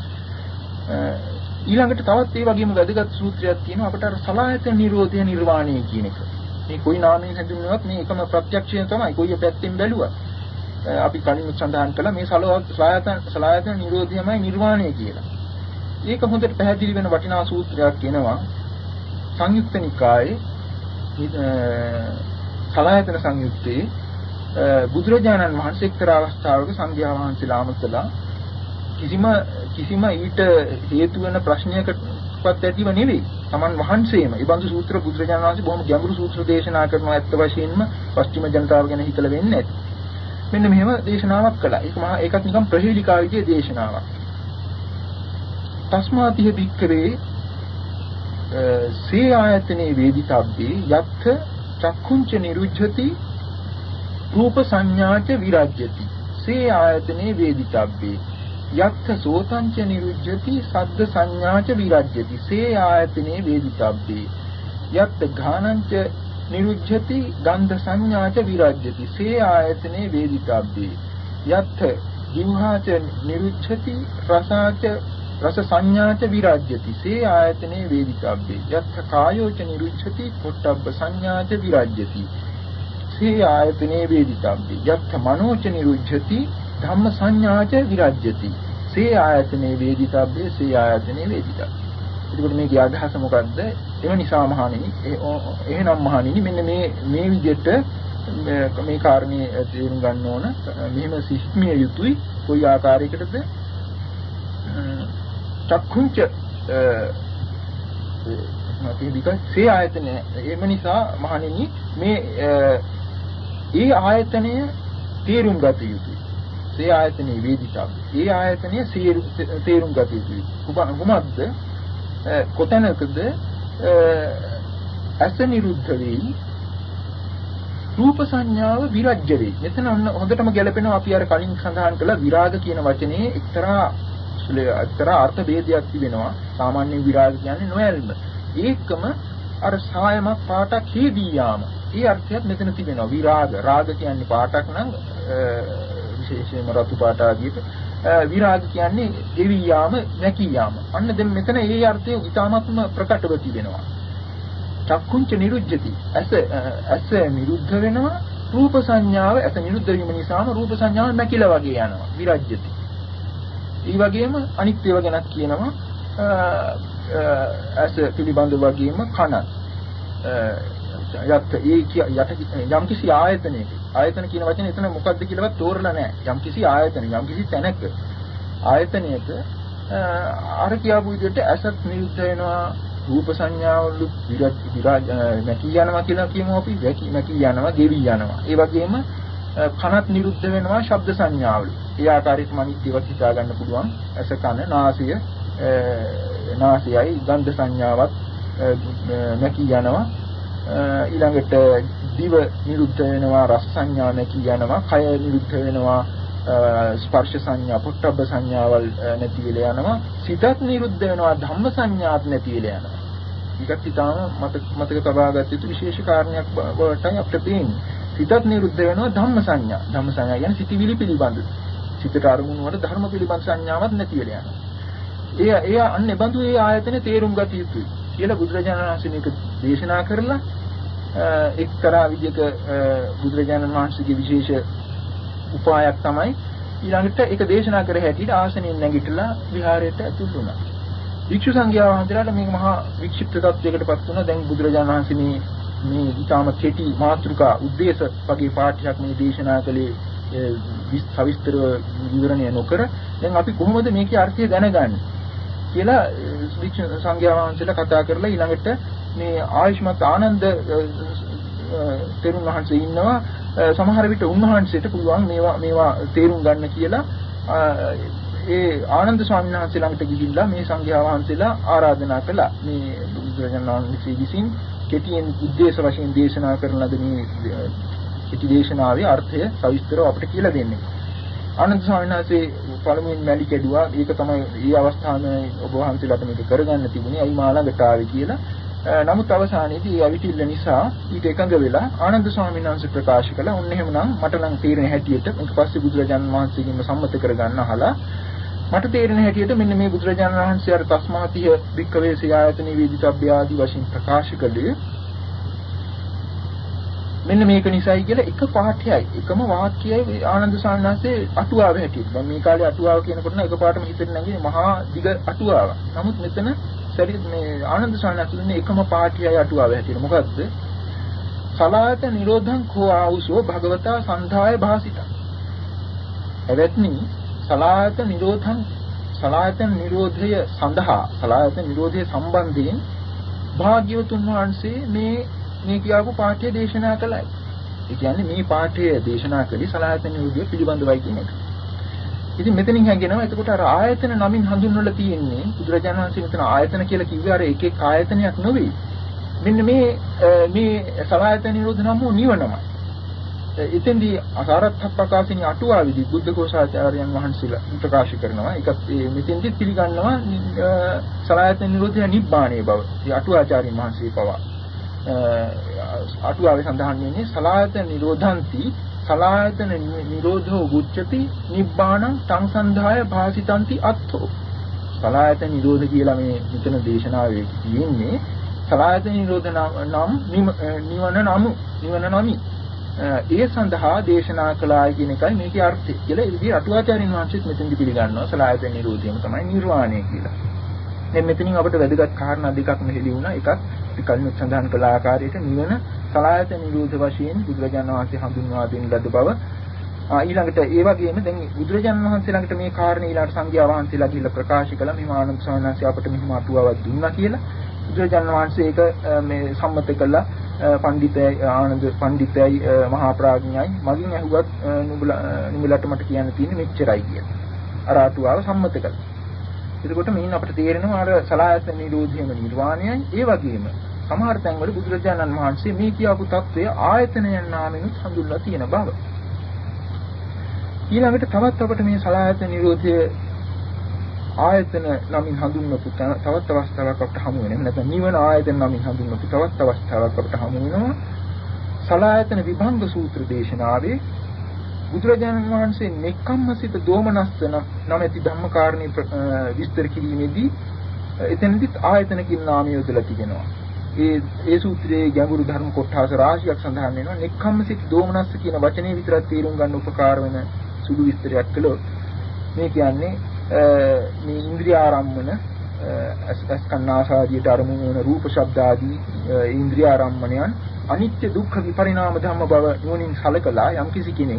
ඊළඟට තවත් ඒ වගේම වැදගත් සූත්‍රයක් තියෙනවා අපිට අර සලආයතන නිරෝධය නිර්වාණය කියන එක. මේ කොයි නාමයෙන් හැඳින්වුවත් මේ එකම ප්‍රත්‍යක්ෂය තමයි කොයි පැත්තෙන් බැලුවත්. අපි කලින් සඳහන් කළා මේ සලආයතන නිරෝධයමයි නිර්වාණය කියලා. ඒක හොඳට පැහැදිලි වෙන වටිනා සූත්‍රයක් වෙනවා සංයුක්ත නිකායේ සලආයතන සංයුත්තේ බුදුරජාණන් වහන්සේ එක්තරා අවස්ථාවක සංඝයා වහන්සේලා අමතලා කිසිම ඊට හේතු වෙන ප්‍රශ්නයකටවත් ඇතිව නෙවෙයි. Taman වහන්සේම ඒ බඳු සූත්‍ර බුදුරජාණන් වහන්සේ බොහොම ගැඹුරු සූත්‍ර දේශනා කරනවා ඇත්ත වශයෙන්ම පස්චිම ජනතාව ගැන හිතලා වෙන්නේ නැති. මෙන්න මෙහෙම දේශනාවක් කළා. ඒකත් නිකන් ප්‍රහේලිකා විදිහේ දේශනාවක්. තස්මාතිහ භික්ඛවේ සේ ආයතනේ වේදිතබ්බේ යත්ථ චක්ඛුංච නිරුද්ධති රූප සංඥාච විරජ්‍යති. සේ ආයතනේ වේදිතබ්බේ යත්ථ සෝතංච නිරුද්ධති සද්ද සංඥාච විරජ්‍යති. සේ ආයතනේ වේදිතබ්බේ යත්ථ ඝානංච නිරුද්ධති ගන්ධ සංඥාච විරජ්‍යති. සේ ආයතනේ වේදිතබ්බේ යත්ථ ජීවහාච නිරුද්ධති රසාච රස සංඥාච විරජ්‍යති. සේ ආයතනේ වේදිතබ්බේ යත්ථ කායෝච නිරුද්ධති පොට්ටබ්බ සංඥාච විරජ්‍යති. සේ ආයතනේ වේදිතබ්බේ යත්ථ මනෝච නිරුද්ධති ධම්ම සංඥාච විරජ්‍යති. සේ ආයතනේ වේදිතබ්බේ සේ ආයතනේ වේදිතබ්බේ. එතකොට මේකේ අදහස මොකද්ද? එව නිසා මහණෙනි එහෙනම් මහණෙනි මෙන්න මේ විදිහට මේ කාරණේ තේරුම් ගන්න ඕන. මෙහෙම සිහිමිය යුතුයි. කොයි ආකාරයකටද? චක්ඛුංච සේ ආයතනය. එම නිසා මහණෙනි මේ ඒ ආයතනය තේරුම් ගත යුතුයි. සේ ආයතනේ වේදිතබ්බ. ඒ ආයතනය තේරුම් ගත යුතුයි. කුමක්ද? කොතැනකද ඇස නිරුද්ධ වෙයි රූප සංඥාව විරජ්‍ය වෙයි. මෙතන හොඳටම ගැලපෙනවා අපි අර කලින් සඳහන් කළ විරාග කියන වචනේ එක්තරා අර්ථ ભેදයක් තිබෙනවා. සාමාන්‍ය විරාග කියන්නේ නොයල්ම. ඒකම අර සායමක් පාටක් හේදී යාම. ඒ අර්ථයත් මෙතන තිබෙනවා. විරාග රාග කියන්නේ පාටක් නම් විශේෂයෙන්ම රතු පාට ආදියට විරාග කියන්නේ ගෙවි යාම නැකී යාම. අන්න දැන් මෙතන ඒ අර්ථය ඉතාමත්ම ප්‍රකටව තිබෙනවා. චක්කුංච නිරුද්ධති. ඇස නිරුද්ධ වෙනවා. රූප සංඥාව ඇස නිරුද්ධ වීම නිසාම රූප සංඥාව නැකිලා වගේ යනවා. විරජ්‍යති. ඒ වගේම අනිත් ඒවා ගැනත් කියනවා ඇස පිළිබඳ වගේම කන යම්කිසි ආයතනයක ආයතන කියන වචනේ එතන මොකක්ද කියලාවත් තෝරලා නැහැ. යම්කිසි ආයතන යම්කිසි තැනක ආයතනයක අර කියාපු විදිහට ඇසත් නිරුද්ධ වෙනවා රූප සංඥාවලු විරාජ නැකී යනවා කියලා කියමු අපි. නැකී යනවා ගෙවි යනවා. ඒ වගේම කනත් නිරුද්ධ වෙනවා ශබ්ද සංඥාවලු. ඒ ආකාරයටම අනිත්‍යවත් හිතා ගන්න පුළුවන්. ඇස කන නාසයයි ගන්ධ සංඥාවත් නැකී යනවා. ඊළඟට දිව නිරුද්ධ වෙනවා රස සංඥා නැකී යනවා. කය නිරුද්ධ වෙනවා ස්පර්ශ සංඥා, පොට්ටබ්බ සංඥාවල් නැති වෙලා යනවා. සිතත් නිරුද්ධ වෙනවා, ධම්ම සංඥාත් නැති වෙලා යනවා. ඒකත් ඊටාම මතක තබා ගත යුතු විශේෂ කාරණයක් බවටයි අපිට පේන්නේ. සිතත් නිරුද්ධ වෙනවා, ධම්ම සංඥා. ධම්ම සංඥා කියන්නේ සිතිවිලි පිළිබඳ. සිතට අරමුණු වල ධර්ම පිළිබඳ සංඥාවක් නැති වෙලා යනවා. ඒ අන්නේ බඳු ඒ ආයතන තේරුම් ගත යුතුයි කියලා බුදුරජාණන් වහන්සේ මේක දේශනා කරලා එක්තරා විදිහක බුදුරජාණන් වහන්සේගේ විශේෂ උපායක් තමයි ඊළඟට ඒක දේශනා කර හැටියට ආසනෙන් නැගිටලා විහාරයට ඇතුල් වුණා. වික්ෂු සංඝයා වහන්සේලාට මේක මහා වික්ෂිප්ත තත්වයකටපත් වුණා. දැන් බුදුරජාණන් වහන්සේ මේ ඊටාම කෙටි මාතෘකා උද්දේශ වගේ පාඨයක් මේ දේශනා කළේ සවිස්තරව විවරණය නොකර දැන් අපි කොහොමද මේකේ අර්ථය දැනගන්නේ කියලා වික්ෂු සංඝයා වහන්සේලා කතා කරලා ඊළඟට මේ ආයුෂ්මත් ආනන්ද තෙරුන් වහන්සේ ඉන්නවා. සමහර විට උන්වහන්සේට පුළුවන් මේවා තේරුම් ගන්න කියලා ඒ ආනන්ද ස්වාමීන් වහන්සේ ළඟට ගිහිල්ලා මේ සංඝයා වහන්සේලා ආරාධනා කළා. මේ බුදුරජාණන් වහන්සේ විසින් කෙටියෙන් උද්දේශ වශයෙන් දේශනා කරන ලද මේ කෙටි දේශනාවේ අර්ථය සවිස්තරව අපිට කියලා දෙන්නේ. ආනන්ද ස්වාමීන් වහන්සේ පළමුවෙන් මැලි කැඩුවා. ඒක තමයි මේ අවස්ථාවේ ඔබ වහන්සේලාට මේක කරගන්න තිබුණේ. අයි මා ළඟට ආවේ කියලා. නමුත් අවසානයේදී අවිතිල්ල නිසා ඊට එකඟ වෙලා ආනන්ද ස්වාමීන් වහන්සේ ප්‍රකාශ කළා. උන් එහෙමනම් මට නම් තේරෙන හැටියට මේක පස්සේ බුදුරජාණන් වහන්සේගෙන් සම්මත කරගන්න අහලා මට තේරෙන හැටියට මෙන්න මේ බුදුරජාණන් වහන්සේ අර තස්මාතිය වික්කවේ සියායතන වේදිතබ්බය ආදී වශයෙන් ප්‍රකාශ කළේ මෙන්න මේක නිසායි කියලා එක පාඨයයි එකම වාක්‍යයයි ආනන්ද ස්වාමීන් වහන්සේ අටුවාව හැටියට. දැන් මේ කාලේ අටුවාව කියනකොට නම් එකපාරටම හිතෙන්නේ නැගිනේ මහා දිග අටුවාවක්. නමුත් මෙතන මේ ආනන්ද ස්වාමීන් වහන්සේ එකම පාඨයයි අටුවාව හැටියට. මොකද්ද? සලායත නිරෝධං කෝ ආවුසෝ භගවතා සන්ධාය භාසිතා. එවත්නි සලායත නිරෝධය සඳහා සලායත නිරෝධය සම්බන්ධයෙන් භාග්‍යවතුන් වහන්සේ මේ කියපු පාඨය දේශනා කළයි. ඒ කියන්නේ මේ පාඨය දේශනා කළේ සලායත නිරෝධය පිළිබඳවයි කියන එක. ඉතින් මෙතනින් හැංගෙනවා එතකොට අර ආයතන නමින් හඳුන්වලා තියෙන්නේ බුදුරජාණන් වහන්සේ මෙතන ආයතන කියලා කිව්වේ අර එක එක ආයතනයක් නෙවෙයි. මෙන්න මේ සලායත නිරෝධ නම් වූ නිවනමයි. එතෙන්දී අසාරත්ථ ප්‍රකාශිනී අටුවාවේදී බුද්ධ ഘോഷාචාර්යයන් වහන්සේලා ප්‍රකාශ කරනවා. ඒකත් මෙතෙන්දී පිළිගන්නවා සලායත නිරෝධය නිබ්බාණය බව. ඒ අටුවාචාර්යයන් වහන්සේ පවා අටුවාවේ සඳහන් වෙන්නේ සලායත නිරෝධಂತಿ සලායතන නිරෝධෝ උච්චති නිබ්බාණං තං සන්ධාය භාසිතಂತಿ අත්ථෝ. සලායතන නිරෝධ කියලා මේ මෙතන දේශනාවේ කියන්නේ සලායතන නිරෝධ නම් නිවන නමි. ඒ සඳහා දේශනා කළායි කියන එකයි මේකේ අර්ථය කියලා. ඉතින් අටුවාචාර්යන් වහන්සේත් මෙතෙන්දි පිළිගන්නවා සලායතන නිරෝධයම තමයි නිර්වාණය කියලා. දැන් මෙතනින් අපිට වැදගත් කාරණා දෙකක් මෙහෙලි වුණා. එකක් කලින් සඳහන් කළ ආකාරයට නිවන සලායතන නිරෝධ වශයෙන් බුදුරජාණන් වහන්සේ හඳුන්වා දෙන ලද බව. ඊළඟට ඒ වගේම දැන් බුදුරජාණන් වහන්සේ ළඟට මේ කාරණේ ඊළඟට සංඝයා වහන්සේලා ගිහිල්ලා ප්‍රකාශ කළා. මේ ආනන්ද ස්වාමීන් වහන්සේ අපට මෙහිම අටුවාවක් දුන්නා කියලා. බුදුරජාණන් වහන්සේ ඒක මේ සම්මත කළා. ආනන්ද පඬිතයයි මහා ප්‍රඥයයි මගින් ඇහුවත් නුඹලට මට කියන්න තියෙන්නේ මෙච්චරයි කියලා. අර අටුවාව සම්මත කළා. එතකොට මේන් අපිට තේරෙනවා අර සලායතන නිරෝධයම නිර්වාණයයි. ඒ වගේම සමහර තැන්වල බුදුරජාණන් වහන්සේ මේ කියපු தත්වය ආයතනයන් නාමෙනුත් හඳුන්වලා තියෙන බව. ඊළඟට තවත් අපිට මේ සලායතන නිරෝධය ආයතන නමින් හඳුන්වපු තවත් අවස්ථාවක් අපිට හමු වෙනවා. නැත්නම් නිවන ආයතන නමින් හඳුන්වපු තවත් අවස්ථාවක් අපිට හමු වෙනවා. සලායතන විභංග සූත්‍ර දේශනාවේ බුදුරජාණන් වහන්සේ නෙක්ඛම්මසිත දෝමනස්සන නැමැති ධම්මකාරණේ විස්තර කිරීමේදී එතනදිත් ආයතන කියන නාමය යොදලා තිබෙනවා. ඒ සූත්‍රයේ ගැඹුරු ධර්ම කොටස රාශියක් සඳහන් වෙනවා. නෙක්ඛම්මසිත දෝමනස්ස කියන වචනේ විතරක් තේරුම් ගන්න උපකාර වෙන සුළු විස්තරයක් කළොත් මේ කියන්නේ මේ ඉන්ද්‍රිය ආරම්මන අස්කන්නාසාදියට අරමුණු වෙන රූප ශබ්ද ආදී ඉන්ද්‍රිය ආරම්මණයන් අනිත්‍ය දුක්ඛ විපරිණාම ධම්ම බව නුවණින් සලකලා යම්කිසි කෙනෙක්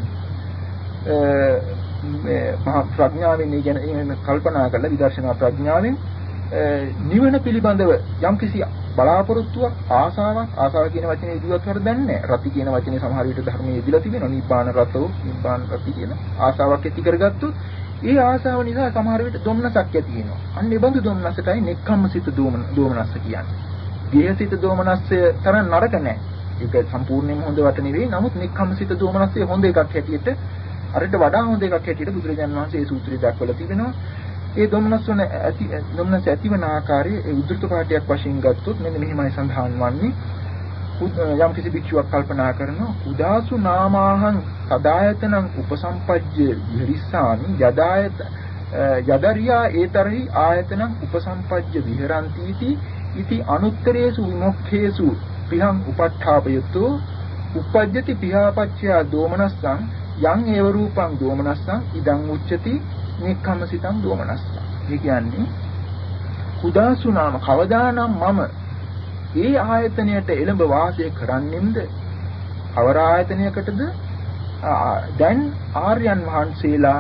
මහා ප්‍රඥාවෙන් කියන කල්පනා කරලා විදර්ශනා ප්‍රඥාවෙන් නිවන පිළිබඳව යම්කිසි බලාපොරොත්තුවක් ආසාව කියන වචනේ ඉදුවත් හරියන්නේ නැහැ. රති කියන වචනේ සමහර විට ධර්මයේ ඉදලා තිබෙනවා. නිබ්බාන රතෝ නිබ්බාන රති කියන ආසාවක් ඇති කරගත්තොත් ඒ ආසාව නිසා සමහර විට දුම්නසක් ඇති වෙනවා. අන්න ඒ බඳු දුම්නසටයි නෙක්ඛම්මසිත දෝමනස්ස කියන්නේ. දේහසිත දෝමනස්සය තරම් නරක නැහැ. ඒක සම්පූර්ණයෙන්ම හොඳ වට නෙවෙයි. නමුත් නෙක්ඛම්මසිත දෝමනස්සය හොඳ එකක් හැටියට අරට වඩා හොඳ එකක් හැටියට බුදුරජාණන් වහන්සේ මේ සූත්‍රය දක්වලා තිබෙනවා. ඒ දොම්නස් ඇතිවන ආකාරයේ ඒ උද්දෘත පාඨයක් වශයෙන් ගත්තොත් මෙන්න මෙහිමයි සඳහන් වන්නේ. යම් කිසි භික්ෂුවක් කල්පනා කරනවා උදාසු නාමාහං සදායතනං උපසම්පජ්ජ විහරිස්සාමි යදරියා ඒතරහි ආයතනං උපසම්පජ්ජ විහරಂತಿ ඉති අනුත්තරේසු විමුක්ඛේසු පිහං උපට්ඨාපයතෝ උපජ්ජති පිහාපච්චය දෝමනස්සං යං ඒව රූපං දෝමනස්සං ඉදං උච්චති නික්ඛම්මසිතං දෝමනස්සං. ඒ කියන්නේ උදාසු නාම කවදානම් මම ඒ ආයතනයට එළඹ වාසය කරන්නෙම්ද අවර ආයතනයකටද දැන් ආර්යයන් වහන්සේලා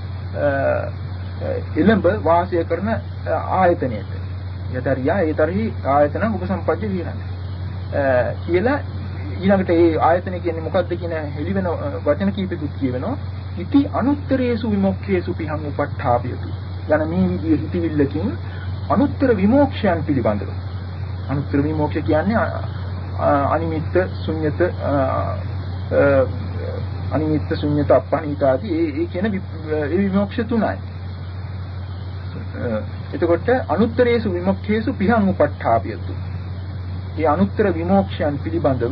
එළඹ වාසය කරන ආයතනයට යතරියා ඒතරහි ආයතන උපසම්පජ්ජ විහරණය කියලා ඊළඟට ඒ ආයතන කියන්නේ මොකක්ද කියන හෙළිවෙන වචන කීපෙකුත් කියවෙනවා. ඉති අනුත්තරේසු විමුක්ඛේසු පිහං උපට්ඨාපයතු යන මේ විදිහේ හිතවිල්ලකින් අනුත්තර විමෝක්ෂයන් පිළිබඳව අනුත්තර විමෝක්ෂ කියන්නේ අනිමිත්ත ශුන්්‍යත අප්පනිත ආදී ඒ කියන ඒ විමෝක්ෂ තුනයි. එතකොට අනුත්තරේසු විමුක්ඛේසු පිහං උපට්ඨාපයතු. මේ අනුත්තර විමෝක්ෂයන් පිළිබඳව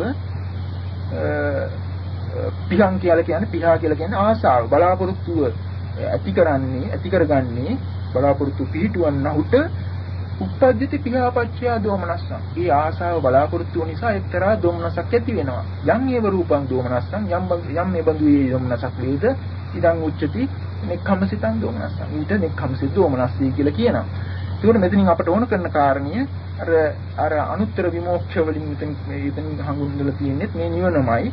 පිහං කියලා කියන්නේ ආසාව බලාපොරොත්තුව ඇති කරගන්නේ බලාපොරොත්තු පිහිටුවන්නහුට උප්පජ්ජති පිහාපච්චය දෝමනස්සං. ඒ ආසාව බලාපොරොත්තු නිසා එක්තරා දෝමනසක් ඇති වෙනවා. යම් ඒව රූපං දෝමනස්සං යම් මේ බඳු ඒ දෝමනසක් වේද ඉදං උච්චති නෙක්ඛම්මසිතං දෝමනස්සං. ඊට නෙක්ඛම්මසිත දෝමනස්සී කියලා කියනවා. ඒකෝට මෙතනින් අපට ඕන කරන කාරණිය අර අනුත්තර විමෝක්ෂ වලින් මෙතන හඟුන්වලා තියෙන්නේ මේ නිවනමයි.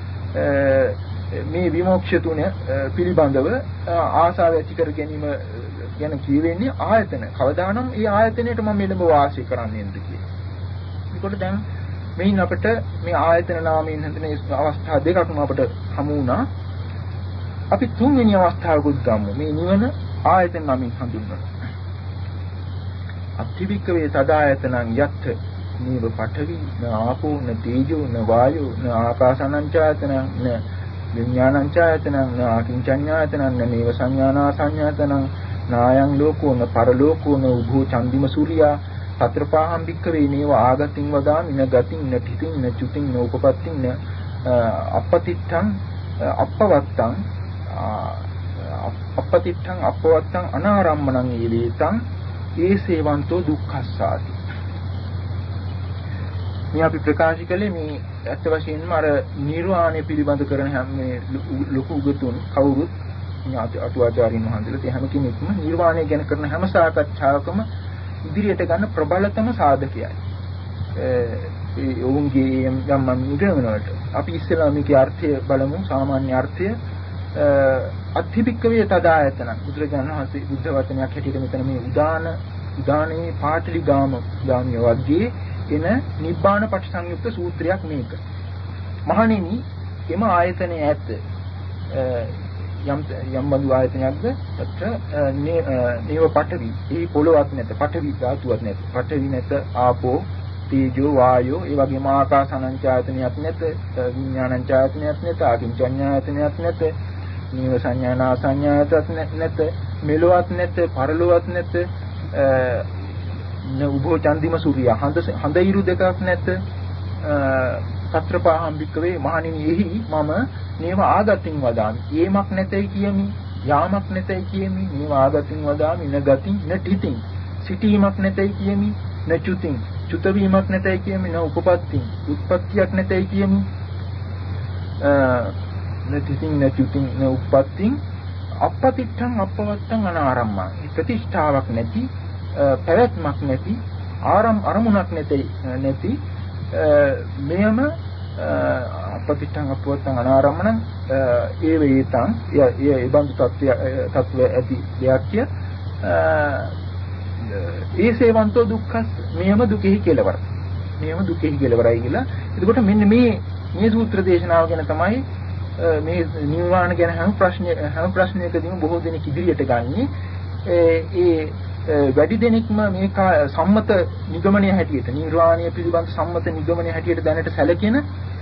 මේ විමෝක්ෂ තුන පිළිබඳව ආසාව ඇති කර ගැනීම ගැන කියවෙන්නේ ආයතන. කවදානම් මේ ආයතනයට මම එළඹ වාසය කරන්නේද කියලා. ඒකට දැන් මෙයින් අපිට මේ ආයතන නාමයෙන් හඳුනන අවස්ථා දෙකක්ම අපිට හමු වුණා. අපි තුන්වෙනි අවස්ථාවකුත් ගමු. මේ නිවන ආයතන නාමයෙන් හඳුන්වනවා. අත්තිවික්කවේ සදායතනං යත් නීව පඨවි න ආපෝ න තේජෝ න වායෝ න ආකාසානංචායතනං න විඥානංචායතනං න ආකින්චඤ්ඤායතනං න නේව සංඥානා සංඥාතනං නායං ලෝකෝ න පරලෝකෝ න උභෝ චන්දිම සූර්යා සතරපාහම් භික්ඛවේ නේව ආගතින් වදාමි න ගතින් න තිතින් න චුතින් න උපපත්තින් න අපපතිත්තං අපවත්තං අනාරම්මණං ඒවේතං ඒසේවන්තෝ දුක්ඛස්සාති. මේ අපි ප්‍රකාශ කළේ මේ ඇත්ත වශයෙන්ම අර නිර්වාණය පිළිබඳ කරන හැම මේ ලොකු උගතුන් කවුරුත් අටුවාචාරින් වහන්සේලා හැම කෙනෙක්ම නිර්වාණය ගැන කරන හැම සාකච්ඡාවකම ඉදිරියට ගන්න ප්‍රබලතම සාධකයයි. ඒ ඔවුන්ගේ යම් නිගමනවලට අපි ඉස්සෙල්ලා මේකේ අර්ථය බලමු. සාමාන්‍ය අර්ථය අත්ථිබික්කවේ තදායතන බුදුරජාණන් වහන්සේ බුද්ධ වචනයක් හැටියට මෙතන මේ උදානේ පාටලි ගාමිය වර්ගයේ එන නිබ්බාන පටිසංයුක්ත සූත්‍රයක් මේක. මහණෙනි එම ආයතනයේ ඇත යම් බඳු ආයතනයක්ද අත්‍ර නේව පඨවි ඒ පොළොවක් නැත පඨවි ධාතුවක් නැත පඨවි නැත ආපෝ තේජෝ වායෝ ඒ වගේම ආකාසානංචායතනයක් නැත විඥානංචායතනයක් නැත ආකින්චඤ්ඤායතනයක් නැත නීව සංඥානා සංඥායතනයක් නැත මෙලොවක් නැත පරලොවක් නැත උභෝ චන්දිම සූර්යා හඳ ඉරු දෙකක් නැත සත්‍රපාහම් භික්කවේ මහණෙනි එහි මම නේව ආගතින් වදාමි ඒමක් නැතයි කියමි යාමක් නැතයි කියමි නේව ආගතින් වදාමි න ගතින් න තිතින් සිටීමක් නැතයි කියමි න චුතින් චුත වීමක් නැතයි කියමි න උපපත්තින් උත්පත්තියක් නැතයි කියමි න තිතින් න චුතින් න උපපත්තින් අපපතිත්තං අපවත්තං අනාරම්මං ප්‍රතිෂ්ඨාවක් නැති පැවැත්මක් නැති අරමුණක් නැති මෙයම අපපතිත්තං අපවත්තං අනාරම්මං ඒ වේතං ඒ බඳු තත්ත්වය ඇති දෙයක්ය ඒ සේවන්තෝ දුක්ඛස් මෙයම දුකෙහි කෙලවර කෙලවරයි කියලා. එතකොට මෙන්න මේ සූත්‍ර දේශනාව ගැන තමයි මේ නිර්වාණ ගැන හැම ප්‍රශ්නයකදීම බොහෝ දෙනෙක් ඉදිරියට ගන්නේ. ඒ වැඩි දෙනෙක්ම මේක සම්මත නිගමනය හැටියට නිර්වාණය පිළිබඳ සම්මත නිගමනය හැටියට දැනට සැලකෙන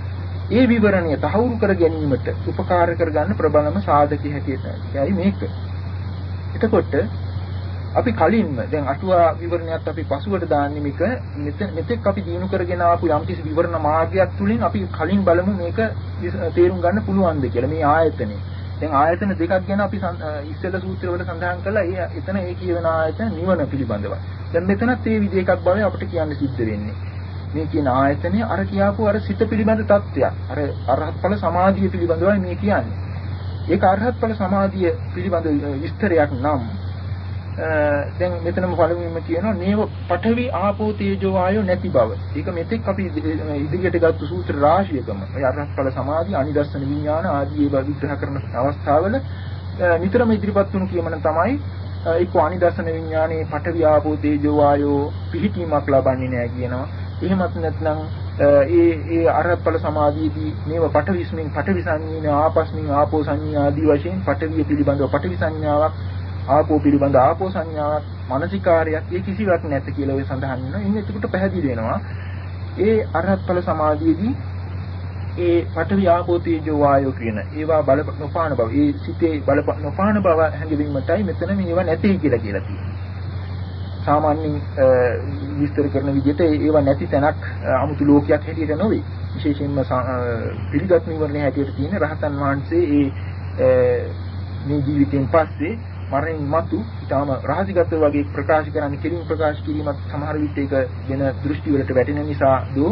ඒ විවරණය තහවුරු කර ගැනීමට උපකාර කරගන්න ප්‍රබලම සාධකයක් හැටියටයි මේක. එතකොට අපි කලින්ම දැන් අටුවා විවරණයත් අපි පසුවට දාන්නේ මේක මෙතෙක් අපි දිනු කරගෙන ආපු යම්කිසි විවරණ මාර්ගයක් තුලින් අපි කලින් බලමු මේක තේරුම් ගන්න පුළුවන්ද කියලා මේ ආයතනේ. දැන් ආයතන දෙකක් ගැන අපි ඉස්සෙල්ලා සූත්‍රවල සඳහන් කළා. එතන ඒ කියවන ආයතන නිවන පිළිබඳව. දැන් මෙතනත් මේ විදිහ එකක් බව අපිට කියන්න සිද්ධ වෙන්නේ. මේ කියන ආයතනය අර කියාපු අර සිත පිළිබඳ තත්ත්වයක්. අර අරහත් ඵල සමාධිය පිළිබඳවයි මේ කියන්නේ. ඒක අරහත් ඵල සමාධිය පිළිබඳ විස්තරයක් නම් දැන් මෙතනම පළමුවෙන්ම කියනවා නේව පඨවි ආපෝ තේජෝ වායෝ නැති බව. ඒක මෙතෙක් අපි ඉදිරියට ගත්තු සූත්‍ර රාශියකම ඔය අරහත් ඵල සමාධි, අනිදර්ශන විඥාන ආදී ඒවා විග්‍රහ කරන අවස්ථාවල නිතරම ඉදිරිපත් වුණු කියමන තමයි එක්ක අනිදර්ශන විඥානයේ පඨවි ආපෝ තේජෝ වායෝ පිහිටීමක් ලබන්නේ නැහැ කියනවා. එහෙමත් නැත්නම් ඒ අරහත් ඵල සමාධියේදී මේව පඨවිස්මින් පඨවි සංඥාන ආපස්මින් ආපෝ සංඥා ආදී වශයෙන් පඨවිය පිළිබඳව පඨවි සංඥාවක් ආපෝ පිළිබඳ ආපෝ සංඥාවක් මානසිකාරයක් ඒ කිසිවක් නැත කියලා ඔය සඳහන් වෙනවා. ඉන්නේ එතකොට පැහැදිලි වෙනවා. ඒ අරහත් ඵල සමාධියේදී ඒ පඨවි ආපෝ තේජෝ වායෝ කියන ඒවා බල නොපාන බව, ඒ සිතේ බල නොපාන බව හැඟවීමටයි මෙතන මේවා නැtei කියලා තියෙනවා. සාමාන්‍යයෙන් විස්තර කරන විදිහට ඒවා නැති තැනක් 아무තු ලෝකයක් හැටියට නොවේ. විශේෂයෙන්ම පිළිගත් නිවර්ණය හැටියට තියෙන රහතන් වහන්සේ මේ ජීවිතයෙන් පස්සේ මරණින් මතු ඊටාම රහසිගත වගේ ප්‍රකාශ කරන්න කෙලින් ප්‍රකාශ කිරීමත් සමහර විට ඒක වෙන දෘෂ්ටි වලට වැටෙන නිසා දෝ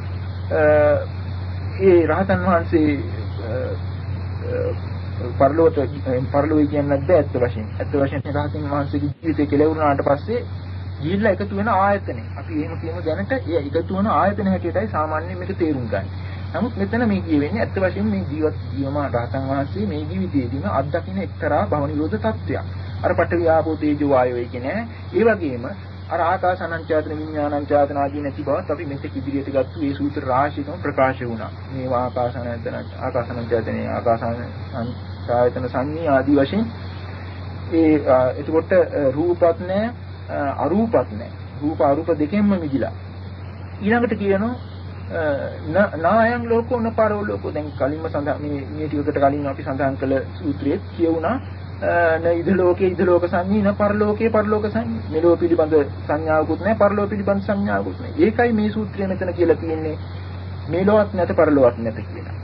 ඒ රහතන් වහන්සේ පරලෝකයේ කියන්නත් බෑ ඇත්ත වශයෙන්. ඇත්ත වශයෙන් රහතන් වහන්සේගේ ජීවිතය කෙලවුණාට පස්සේ ගිහිල්ලා එකතු වෙන ආයතනේ. අපි එහෙම කියමු දැනට ඒ එකතු වෙන ආයතන හැටියටයි සාමාන්‍යයෙන් මේක තේරුම් ගන්න. නමුත් මෙතන මේ කියවෙන්නේ ඇත්ත වශයෙන්ම මේ ජීවමාන රහතන් වහන්සේ මේ ජීවිතයේදීම අත්දකින්න එක්තරා භව නිරෝධ තත්ත්වයක්. අර පඨවි ආපෝ තේජෝ වායෝ කියන්නේ ඒ වගේම අර ආකාසානංචායතන විඥානංචායතන ආදී නැති බවත් අපි මෙතෙක් ඉදිරියට ගත්තු ඒ සූත්‍ර රාශියකම ප්‍රකාශ වුණා. මේවා ආකාසානංචායතනේ ආකාසානංචායතන සංඤ්ඤා ආදී වශයෙන් එතකොට රූපත් නැහැ අරූපත් නැහැ. රූප අරූප දෙකෙන්ම මිදිලා. ඊළඟට කියනවා නායං ලෝකෝ නපරෝ ලෝකෝ. දැන් කලින්ම සඳහන් මේ ටිකකට කලින් අපි සඳහන් කළ සූත්‍රයේ කියුණා න ඉද ලෝකේ ඉද ලෝක සංඤී න පරලෝකේ පරලෝක සංඤී. මේ ලෝක පිළිබඳ සංඥාවකුත් නැහැ, පරලෝක පිළිබඳ සංඥාවකුත් නැහැ. ඒකයි මේ සූත්‍රය මෙතන කියලා තියෙන්නේ මේ ලෝකත් නැත පරලෝකත් නැත කියලා.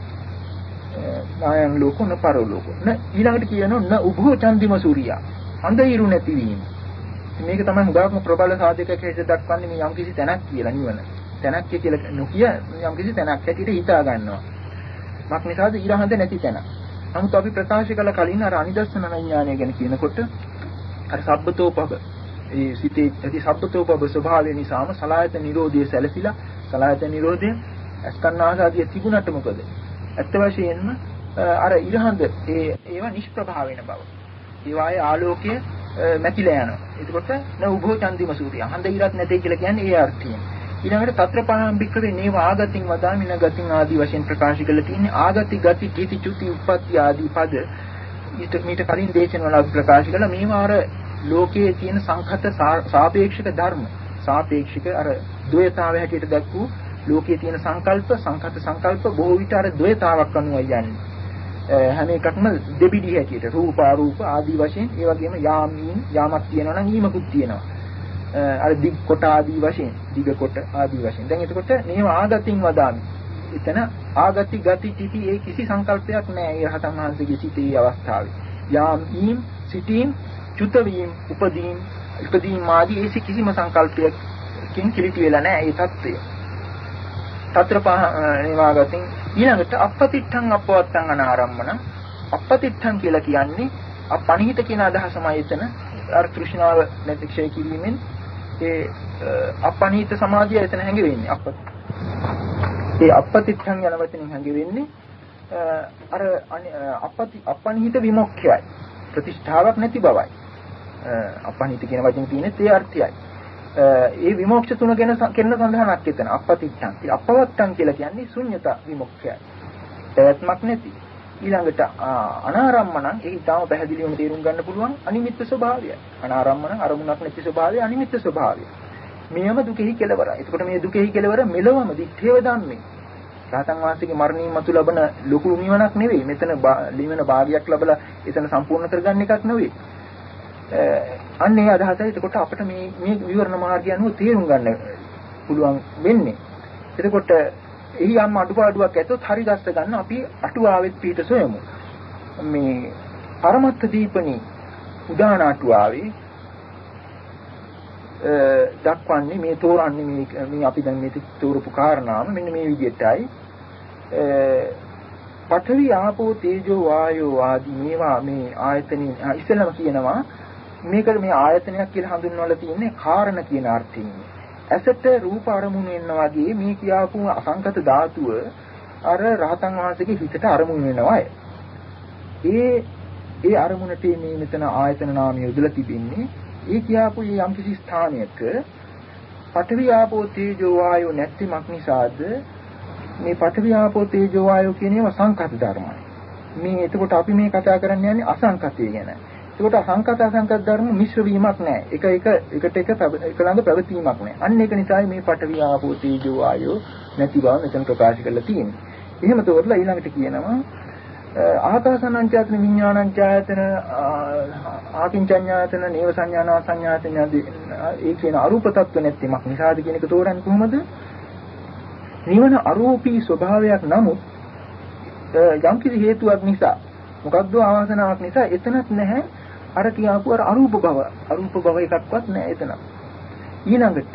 නායං ලෝකෝ නපරෝ ලෝකෝ. ඊළඟට කියනවා න උභෝ චන්දිම සූර්යා. අන්ධයිරු නැතිවීම. මේක තමයි හුඟක්ම ප්‍රබල සාධකයක් හැටියට දක්වන්නේ මේ යම්කිසි තැනක් කියලා නිවන. තැනක් කියලා නොකිය යම්කිසි තැනක් හැටියට හිතා ගන්නවා. මක් නිසාද ඊරහඳ නැති තැන. නමුත් අපි ප්‍රකාශ කළ කලින් අර අනිදර්ශන විඥානය ගැන කියනකොට අර සබ්බතෝපබ ඒ සිතේ ඇති සබ්බතෝපබ ස්වභාවය නිසාම සලායත නිරෝධය සැලසිලා සලායත නිරෝධය අස්කන්නාසාදිය තිබුණට මොකද? ඇත්ත වශයෙන්ම අර ඊරහඳ ඒවා නිෂ්ප්‍රභා වෙන බව. ඒවායේ ආලෝකය මැකිලා යනවා. එතකොට න උභෝ චන්දිම සූර්ය. හඳ ඉරත් නැtei කියලා කියන්නේ ඒ අර්ථයෙන්. ඊළඟට తත්‍රපහම්බික්කවේ නේව ආගතින් වදාමින ගතින් ආදී වශයෙන් ප්‍රකාශ කරලා තියෙන්නේ ආගති ගති තීති චුති උප්පත්ති ආදී පද ඊට කලින් දේශනවල ප්‍රකාශ කළා. මේවා අර ලෝකයේ තියෙන සංඛත සාපේක්ෂක ධර්ම සාපේක්ෂක අර ද්වයතාවය හැටියට දක්වූ ලෝකයේ තියෙන සංඛත සංකල්ප බොහෝ විට අර ද්වයතාවක් අනුවයි යන්නේ. හැම එකක්ම දෙබිඩි හැටියට රූප අරූප ආදී වශයෙන් ඒ වගේම යාමක් තියෙනවා නම් ඊමකුත් තියෙනවා. අර දිග් කොට ආදී වශයෙන් දිග කොට ආදී වශයෙන්. දැන් එතකොට මේව ආගතින් වදාමි. එතන ආගති ගති තිති ඒ කිසි සංකල්පයක් නැහැ. ඒ රහතන් වහන්සේගේ සිටී අවස්ථාවේ. යාම් සිටීම් චුතවීම් උපදීම් ආදී ඒ කිසිම සංකල්පයකින් කිලිටි වෙලා නැහැ ඒ தත්ත්වය. తත්‍රපහ නේවාගතින් ඊළඟට අපපතිත්තං අපවත්තං අනාරම්මන. අපපතිත්තං කියලා කියන්නේ අපණිහිත කියන අදහසමයි එතන. අර තෘෂ්ණාව නැතික්ෂය කිරීමෙන් ඒ අපණිහිත සමාධිය එතන හැඟෙන්නේ. ඒ අපපතිත්තං යන වචنين හැඟෙන්නේ අර අපණිහිත විමුක්ඛයයි. ප්‍රතිෂ්ඨාවක් නැති බවයි. අපණිහිත කියන වචනේ තියෙන්නේ ඒ අර්ථයයි. ඒ විමුක්ඛ තුන ගැන කෙන්න සඳහනක් එතන අපපතිත්තං. ඒ අපවත්තං කියලා කියන්නේ ශුන්‍යතා විමුක්ඛයයි. පැවැත්මක් නැති. ඊළඟට අනාරම්මණං ඒක ඊටාම පැහැදිලිවම තේරුම් ගන්න පුළුවන් අනිමිත්ත ස්වභාවයයි. අනාරම්මණං අරමුණක් නැති ස්වභාවය අනිමිත්ත ස්වභාවය. මෙයම දුකෙහි කෙලවරයි. එතකොට මේ දුකෙහි කෙලවර මෙලොවම දිත්තේව ධම්මේ. රහතන් වහන්සේගේ මරණින් මතු ලබන ලොකු නිවනක් නෙවෙයි. මෙතන නිවන භාගයක් ලැබලා එතන සම්පූර්ණ කරගන්න එකක් නෙවෙයි. අන්න ඒ අදහසයි එතකොට අපිට මේ විවරණ මාර්ගය අනුව තේරුම් ගන්න පුළුවන් වෙන්නේ. එතකොට එහි යම් අඩුපාඩුවක් ඇතොත් හරි ගස්ස ගන්න අපි අටුවාවෙත් පිට සොයමු. මේ පරමත්ත දීපණී උදාන අටුවාවේ දක්වන්නේ මේ තෝරන්නේ මේ අපි දැන් මේ තෝරපු කාරණාව මෙන්න මේ විදිහටයි. පඨවි ආපෝ තේජෝ වායෝ ආදී මේවා මේ ආයතනින් ඉස්සෙල්ලාම කියනවා මේකට මේ ආයතනයක් කියලා හඳුන්වලා තියෙන්නේ කාරණ කියන අර්ථයෙන්. ඇසට රූප අරමුණු වෙනවා වගේ මේ කියාපු අසංකත ධාතුව අර රහතන් වහන්සේගේ හිතට අරමුණු වෙනවා. ඒ අරමුණට මේ මෙතන ආයතන නාමය යොදලා තිබෙන්නේ. ඒ කියාපු මේ යම්කිසි ස්ථානයක පඨවි ආපෝ තේජෝ වායෝ නැතිමක් නිසාද මේ පඨවි ආපෝ තේජෝ වායෝ කියන ඒවා සංකත ධර්මයි. මේ එතකොට අපි මේ කතා කරන්නේ යන්නේ අසංකතය ගැන. එතකොට අසංකත ධර්ම මිශ්‍ර වීමක් නැහැ. එකට එක ළඟ පැවතීමක් නැහැ. අන්න ඒක නිසායි මේ පඨවි ආපෝ තේජෝ වායෝ නැති බව මෙතන ප්‍රකාශ කරලා තියෙන්නේ. එහෙම තෝරලා ඊළඟට කියනවා ආකාසනංචායතන විඥානංචායතන ආකින්චඤ්ඤායතන නේව සංඥානා සංඥායතන ඒ කියන අරූප තත්ත්ව නැතිමක් නිසාද කියන එක තෝරන්නේ කොහොමද? නිවන අරූපී ස්වභාවයක් නමුත් යම්කිසි හේතුවක් නිසා මොකක්ද ආවාසනාවක් නිසා එතනත් නැහැ අර කියාපු අර අරූප භව එකක්වත් නැහැ එතන. ඊළඟට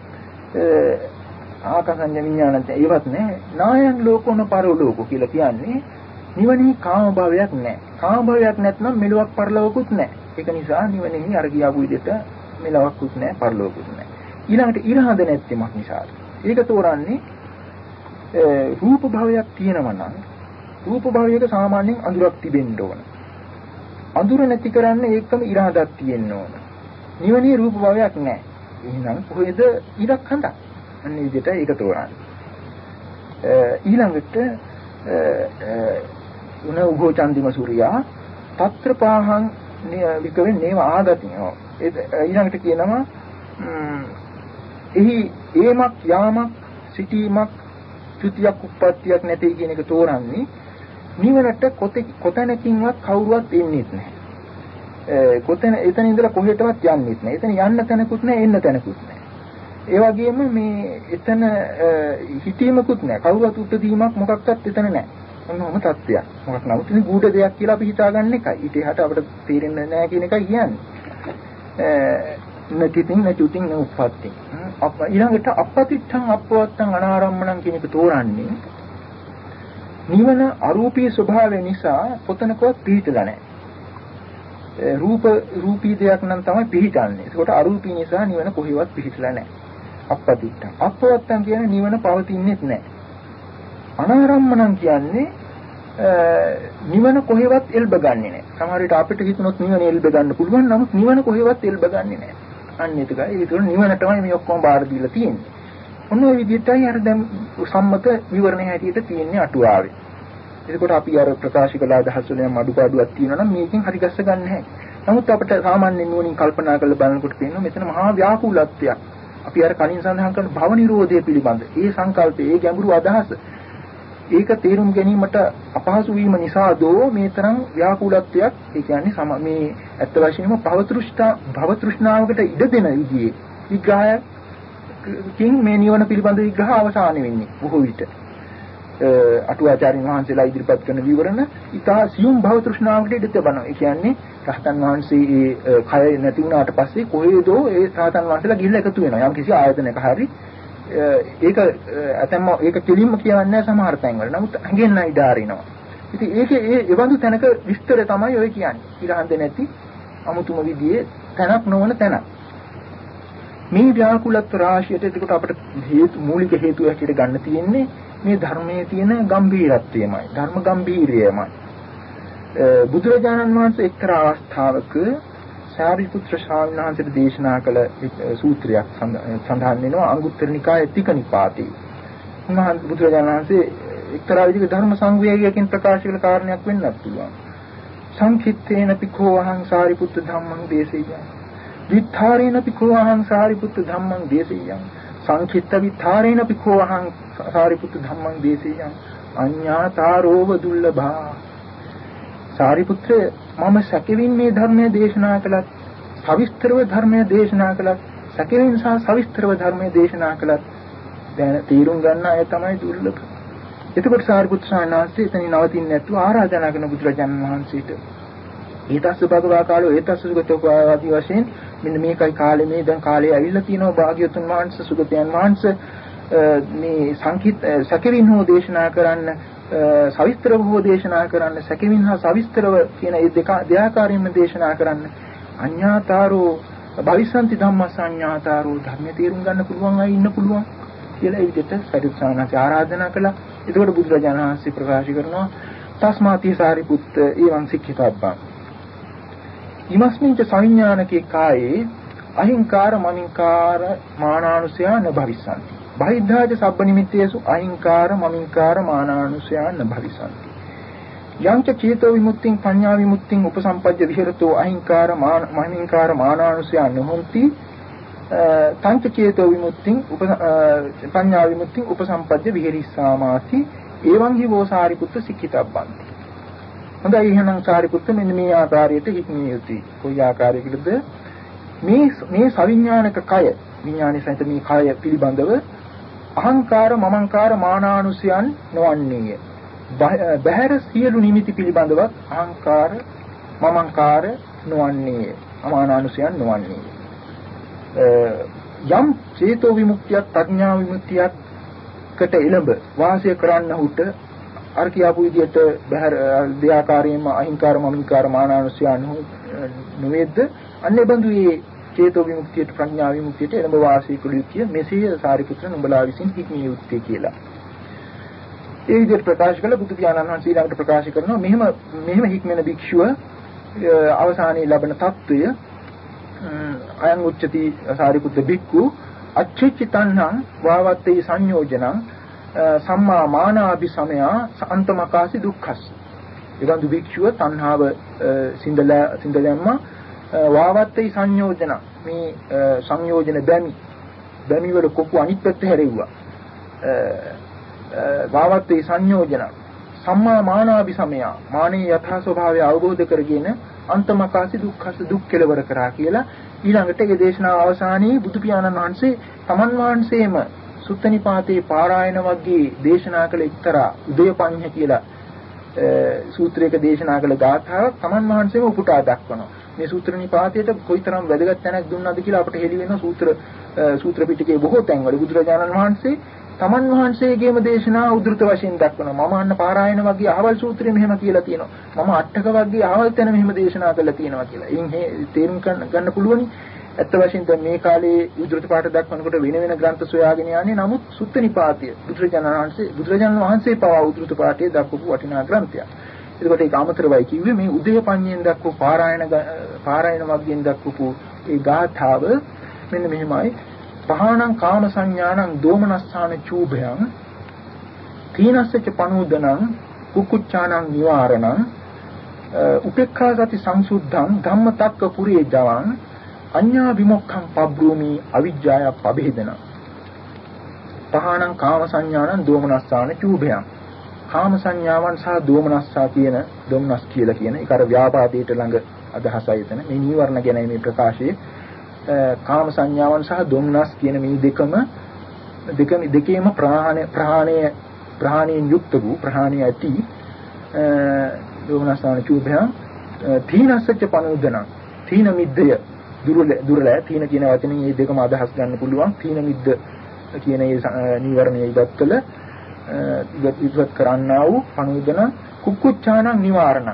ආකාසඤ්ඤ විඥානංච ඒවත් නැහැ. නායන් ලෝකෝන පරලෝකෝ කියලා කියන්නේ නිවනේ කාම භාවයක් නැහැ. කාම භාවයක් නැත්නම් මෙලොවක් පරලොවකුත් නැහැ. ඒක නිසා නිවනේ අර කියාපු විදිහට මෙලොවක්කුත් නැහැ පරලොවකුත් නැහැ. ඊළඟට ඉරහඳ නැත්තිමක් නිසා. ඒක තෝරන්නේ රූප භාවයක් තියෙනවා නම් රූප භාවයක සාමාන්‍යයෙන් අඳුරක් තිබෙන්න ඕන. අඳුර නැති කරන්න ඒකම ඉරහඳක් තියෙන්න ඕන. නිවනේ රූප භාවයක් නැහැ. එහෙනම් කොහෙද ඉරක් හඳක්? අන්න මේ විදිහට ඒක තෝරන්නේ. ඊළඟට උන උගෝ චන්දිම සූර්යා తත්‍රපාහං විකවෙන් නේව ආගතිනෝ. ඊළඟට කියනවා එහි ඒමක් යාමක් සිටීමක් ත්‍ෘතියක් උප්පත්තියක් නැtei කියන එක තෝරන්නේ නිවනට කොතැනකින්වත් කවුරුවත් එන්නේ නැහැ. එතන ඉඳලා කොහෙටවත් යන්නේ නැහැ. එතන යන්න තැනකුත් නැහැ, එන්න තැනකුත් නැහැ. ඒ වගේම මේ එතන හිතීමකුත් නැහැ. කවුරුවත් උපදීමක් මොකක්වත් එතන නැහැ. මොනම තත්ත්වයක්. මොකක් නමුත් ඉතින් ගුඩ දෙයක් කියලා අපි හිතාගන්න එකයි. ඊට එහාට අපිට තේරෙන්නේ නැහැ කියන එකයි කියන්නේ. නතිතින් නචුතින් නුප්පත්ති. ඊළඟට අපපතිත්තං අපවත්තං අනාරම්මණං කියන එක තෝරන්නේ නිවන අරූපී ස්වභාවය නිසා පොතනකවත් පිහිටලා නැහැ. රූපී දෙයක් නම් තමයි පිහිටන්නේ. ඒකට අරූපී නිසා නිවන කොහෙවත් පිහිටලා නැහැ. අපපතිත්තං අපවත්තං කියන්නේ නිවන පවතින්නේත් නැහැ. අනාරම්මණං කියන්නේ නිවන කොහෙවත් එල්බ ගන්නෙ නැහැ. සමහර විට අපිට හිතුනොත් නිවන එල්බ ගන්න පුළුවන්. නමුත් නිවන කොහෙවත් එල්බ ගන්නෙ නැහැ. අන්න ඒකයි. ඒක නිවන තමයි මේ ඔක්කොම බාර දීලා තියෙන්නේ. ඔන්න ඔය විදිහටයි අර දැන් සම්මත විවරණය හැටියට තියෙන්නේ අටුවාවේ. එතකොට අපි අර ප්‍රකාශ කළ අදහස් වලින් අඩුපාඩුවක් තියෙනවා නම් මේකෙන් හරි ගස්ස ගන්න නැහැ. නමුත් අපිට සාමාන්‍ය නුවණින් කල්පනා කරලා බලනකොට පේනවා මෙතන මහා ව්‍යාකූලත්වයක්. අපි අර කලින් සඳහන් කරන භව නිරෝධය පිළිබඳ ඒ සංකල්පයේ ඒ ගැඹුරු අදහස ඒක තේරුම් ගැනීමට අපහසු වීම නිසා දෝ මේ තරම් ව්‍යාකූලත්වයක් ඒ කියන්නේ මේ ඇත්ත වශයෙන්ම භව තෘෂ්ණාවකට ඉඩ දෙන විදිහේ විග්‍රහයකින් මේ නිවන පිළිබඳ විග්‍රහ අවසාන වෙන්නේ බොහෝ විට අටුවාචාර්යන් වහන්සේලා ඉදිරිපත් කරන විවරණ ඉතා සියුම් භව තෘෂ්ණාවකට ඉඩ තිබෙනවා. ඒ කියන්නේ රහතන් වහන්සේ ඒ කය නැති වුණාට පස්සේ කොහේදෝ ඒ රහතන් වහන්සේලා ගිහිල්ලා එකතු වෙනවා. යම් කිසි ආයතනයක හරි ඒක ඇතැම්ම ඒක කෙලින්ම කියන්නේ සමහර තැන්වල. නමුත් ඇඟෙන් ඉඩ ආරිනවා. ඉතින් ඒකේ ඒ එවඳු තැනක විස්තරය තමයි ඔය කියන්නේ. ඉරහඳ නැති අමුතුම විදිහේ තැනක් නොවන තැනක්. මේ ව්‍යාකූලත්ව රාශියට එතකොට අපිට මූලික හේතුව හැටියට ගන්න තියෙන්නේ මේ ධර්මයේ තියෙන ගැඹීරත්වයමයි. ධර්ම ගැඹීරයමයි. බුදුරජාණන් වහන්සේ එක්තරා අවස්ථාවක සාරිපුත්‍ර ස්වාමීන් වහන්සේට දේශනා කළ සූත්‍රයක් සඳහන් වෙනවා අංගුත්තර නිකායේ තික නිපාතේ. බුදුරජාණන් වහන්සේ එක්තරා විදිහක ධර්ම සංවේගයකින් ප්‍රකාශ කළ කාරණයක් වෙන්නත් පුළුවන්. සංකිට්ඨේන පිඛෝ අහං සාරිපුත්‍ර ධම්මං දේශේයං. විත්තරේන පිඛෝ අහං සාරිපුත්‍ර ධම්මං දේශේයං. සංකිට්ඨ විතරේන පිකෝ අහං සාරිපුත්ත ධම්මං දේශේයං අඤ්ඤාතාරෝව දුර්ලභා. සාරිපුත්‍ර මම සැකෙමින් මේ ධර්මයේ දේශනා කළත්, සවිස්තරව ධර්මයේ දේශනා කළත්, සැකෙමින් සහ සවිස්තරව ධර්මයේ දේශනා කළත් දැන් තීරුම් ගන්න අය තමයි දුර්ලභ. එතකොට සාරිපුත්‍ර සානාස්සේ එතනින් නවතින්නේ නැතුව ආරාධනා කරන බුදුරජාණන් වහන්සේට ඊතස්ස භගවා කාලෝ ඊතස්ස සුගතෝ ආදී වශයෙන් මෙන්න මේකයි කාලේ, මේ දැන් කාලේ ඇවිල්ලා තියෙනවා භාග්‍යවතුන් වහන්සේ සුගතයන් වහන්සේ මේ සංකීර්ත සැකෙමින් හෝ දේශනා කරන්න, සවිස්තරව හෝ දේශනා කරන්න, සැකෙමින් හා සවිස්තරව කියන මේ දෙආකාරයෙන්ම දේශනා කරන්න. අඤ්ඤාතාරෝ භවිසන්ති ධම්මස් අඤ්ඤාතාරෝ ධර්මයේ තේරුම් ගන්න පුළුවන් අය ඉන්න පුළුවන් කියලා ඒ විදිහට සරිත්සානහස ආරාධනා කළා. එතකොට බුදුරජාණන් වහන්සේ ප්‍රකාශ කරනවා තස්මාති සාරිපුත්ත එවං සික්ඛිතබ්බං ඉමස්මින්ච සංඥානකේ කායේ අහිංකාර මමින්කාර මානානුසයා න භවිසන්ති. බහිද්ධාජ සබ්බ නිමිත්තේසු අහිංකාර මමින්කාර මානානුසයා න භවිසන්ති. යංච චේතෝ විමුක්තිං පඤ්ඤා විමුක්තිං උපසම්පජ්ජ විහෙරතෝ අහිංකාර මමින්කාර මානානුසයා නොහොಂತಿ තංච චේතෝ විමුක්තිං පඤ්ඤා විමුක්තිං උපසම්පජ්ජ විහෙරිස්සාමාති එවං හි වෝ සාරිපුත්ත සික්ඛිතබ්බන්ති. හොඳයි එහෙනම් සාරිපුත්ත මෙන්න මේ ආකාරයට හික්මිය යුතුයි. කොයි ආකාරයකටද? මේ සවිඥානික කය, විඥානයේ සහිත මේ කය පිළිබඳව අහංකාර මමංකාර මානානුසයන් නොවන්නේය. බහැර සියලු නිමිති පිළිබඳව අහංකාර මමංකාර නොවන්නේය. අමානානුසයන් නොවන්නේය. යම් චේතෝ විමුක්තියක් ප්‍රඥා විමුක්තියකට එළඹ වාසය කරන්නහුට අර කියාපු විදිහට බහැර දෙආකාරයෙන්ම අහිංකාර මමින්කාර මානානුසයන් නොවේද? අන්නේ බඳු මේ චේතෝ විමුක්තියට ප්‍රඥා විමුක්තියට එළඹ වාසය කළ යුතුය. මෙසේ සාරිපුත්‍ර නුඹලා විසින් හික්මිය යුත්තේ කියලා. ඒ විදිහට ප්‍රකාශ කළ බුදු පියාණන් වහන්සේ ඊළඟට ප්‍රකාශ කරනවා මෙහෙම හික්මෙන භික්ෂුව අවසානයේ ලබන తত্ত্বය අයං උච්චති සාරිපුත්‍ර භික්ඛු අච්චිත්තං වාවත්තේ සංයෝජනං සම්මා මානාභි සමයා අන්තමකාසි දුක්ඛස්. ඊළඟ භික්ෂුව තණ්හාව සිඳලැම්ම වාවත්තේ සංයෝජන මේ සංයෝජන බැමි වල කොපු අනිත් පැත්ත හැරෙව්වා. වාවත්තේ සංයෝජන සම්මා මානාභි සමයා මානේ යථා ස්වභාවය අවබෝධ කරගෙන අන්තමකාසි දුක්ඛස් දුක් කෙලවර කරා කියලා ඊළඟට ඒ දේශනාව අවසානයේ බුදු පියාණන් වහන්සේ තමන් වහන්සේම සුත්ත නිපාතේ පාරායන වර්ගයේ දේශනා කළ එක්තරා උදයපඤ්ඤ කියලා සූත්‍රයක දේශනා කළ ගාථාවක් තමන් වහන්සේම උපුටා දක්වනවා. මේ සූත්‍ර නිපාතයට කොයිතරම් වැදගත් තැනක් දුන්නාද කියලා අපට හෙළි වෙන සූත්‍ර පිටකයේ බොහෝ තැන්වල බුදුරජාණන් වහන්සේ තමන් වහන්සේගේම දේශනා උද්දෘත වශයෙන් දක්වනවා. මම අන්න පාරායන වර්ගයේ අහවල් සූත්‍රය මෙහෙම කියලා තියෙනවා. මම අට්ඨක වර්ගයේ අහවල් තැන මෙහෙම දේශනා කළා තියෙනවා කියලා. එයින් තේරුම් ගන්න පුළුවනි. ඇත්ත වශයෙන්ම දැන් මේ කාලේ උද්දෘත පාඨ දක්වනකොට වෙන වෙන ග්‍රන්ථ සොයාගෙන යන්නේ. නමුත් සුත්ත නිපාතය බුදුරජාණන් වහන්සේ පවා උද්දෘත පාඨයේ දක්වපු වටිනා ග්‍රන්ථයක්. එතකොට ඒක අමතරවයි කිව්වේ මේ උදේපඤ්ඤයෙන් දක්වපු පාරායන වර්ගයෙන් දක්වපු ඒ ගාථාව මෙන්න මෙහෙමයි. පහානං කාම සංඥානං දෝමනස්සාන චූභයං තීනස්සච පනෝදනං කුකුච්ඡානං නිවාරණං උපේක්ඛා සති සංසුද්ධං ධම්මතක්ක පුරේ ජවං අඤ්ඤා විමුක්ඛං පබ්‍රූමි අවිජ්ජාය පබේදන. පහානං කාම සංඥානං දෝමනස්සාන චූභයං. කාම සංඥාවන් සහ දෝමනස්සා කියන දෝමනස් කියලා කියන ඒක අර ව්‍යාපාදයට ළඟ අදහසයි එතන. මේ නීවරණ ගැන මේ ප්‍රකාශයේ කාම සංඥාවන් සහ දෝමනස් කියන මේ දෙකේම ප්‍රහාණයෙන් යුක්ත වූ ප්‍රහාණය ඇති දෝමනස්සාන චූභයං තීනස්සච්ච පනෝදනං තීන මිද්දය දුරල තීන කියන වචනේ මේ දෙකම අදහස් ගන්න පුළුවන්. තීන මිද්ද කියන මේ නීවරණය ඉවත් කළ ඉවත් කරන්නා වූ පනෝදන කුකුච්ඡානං නිවාරණං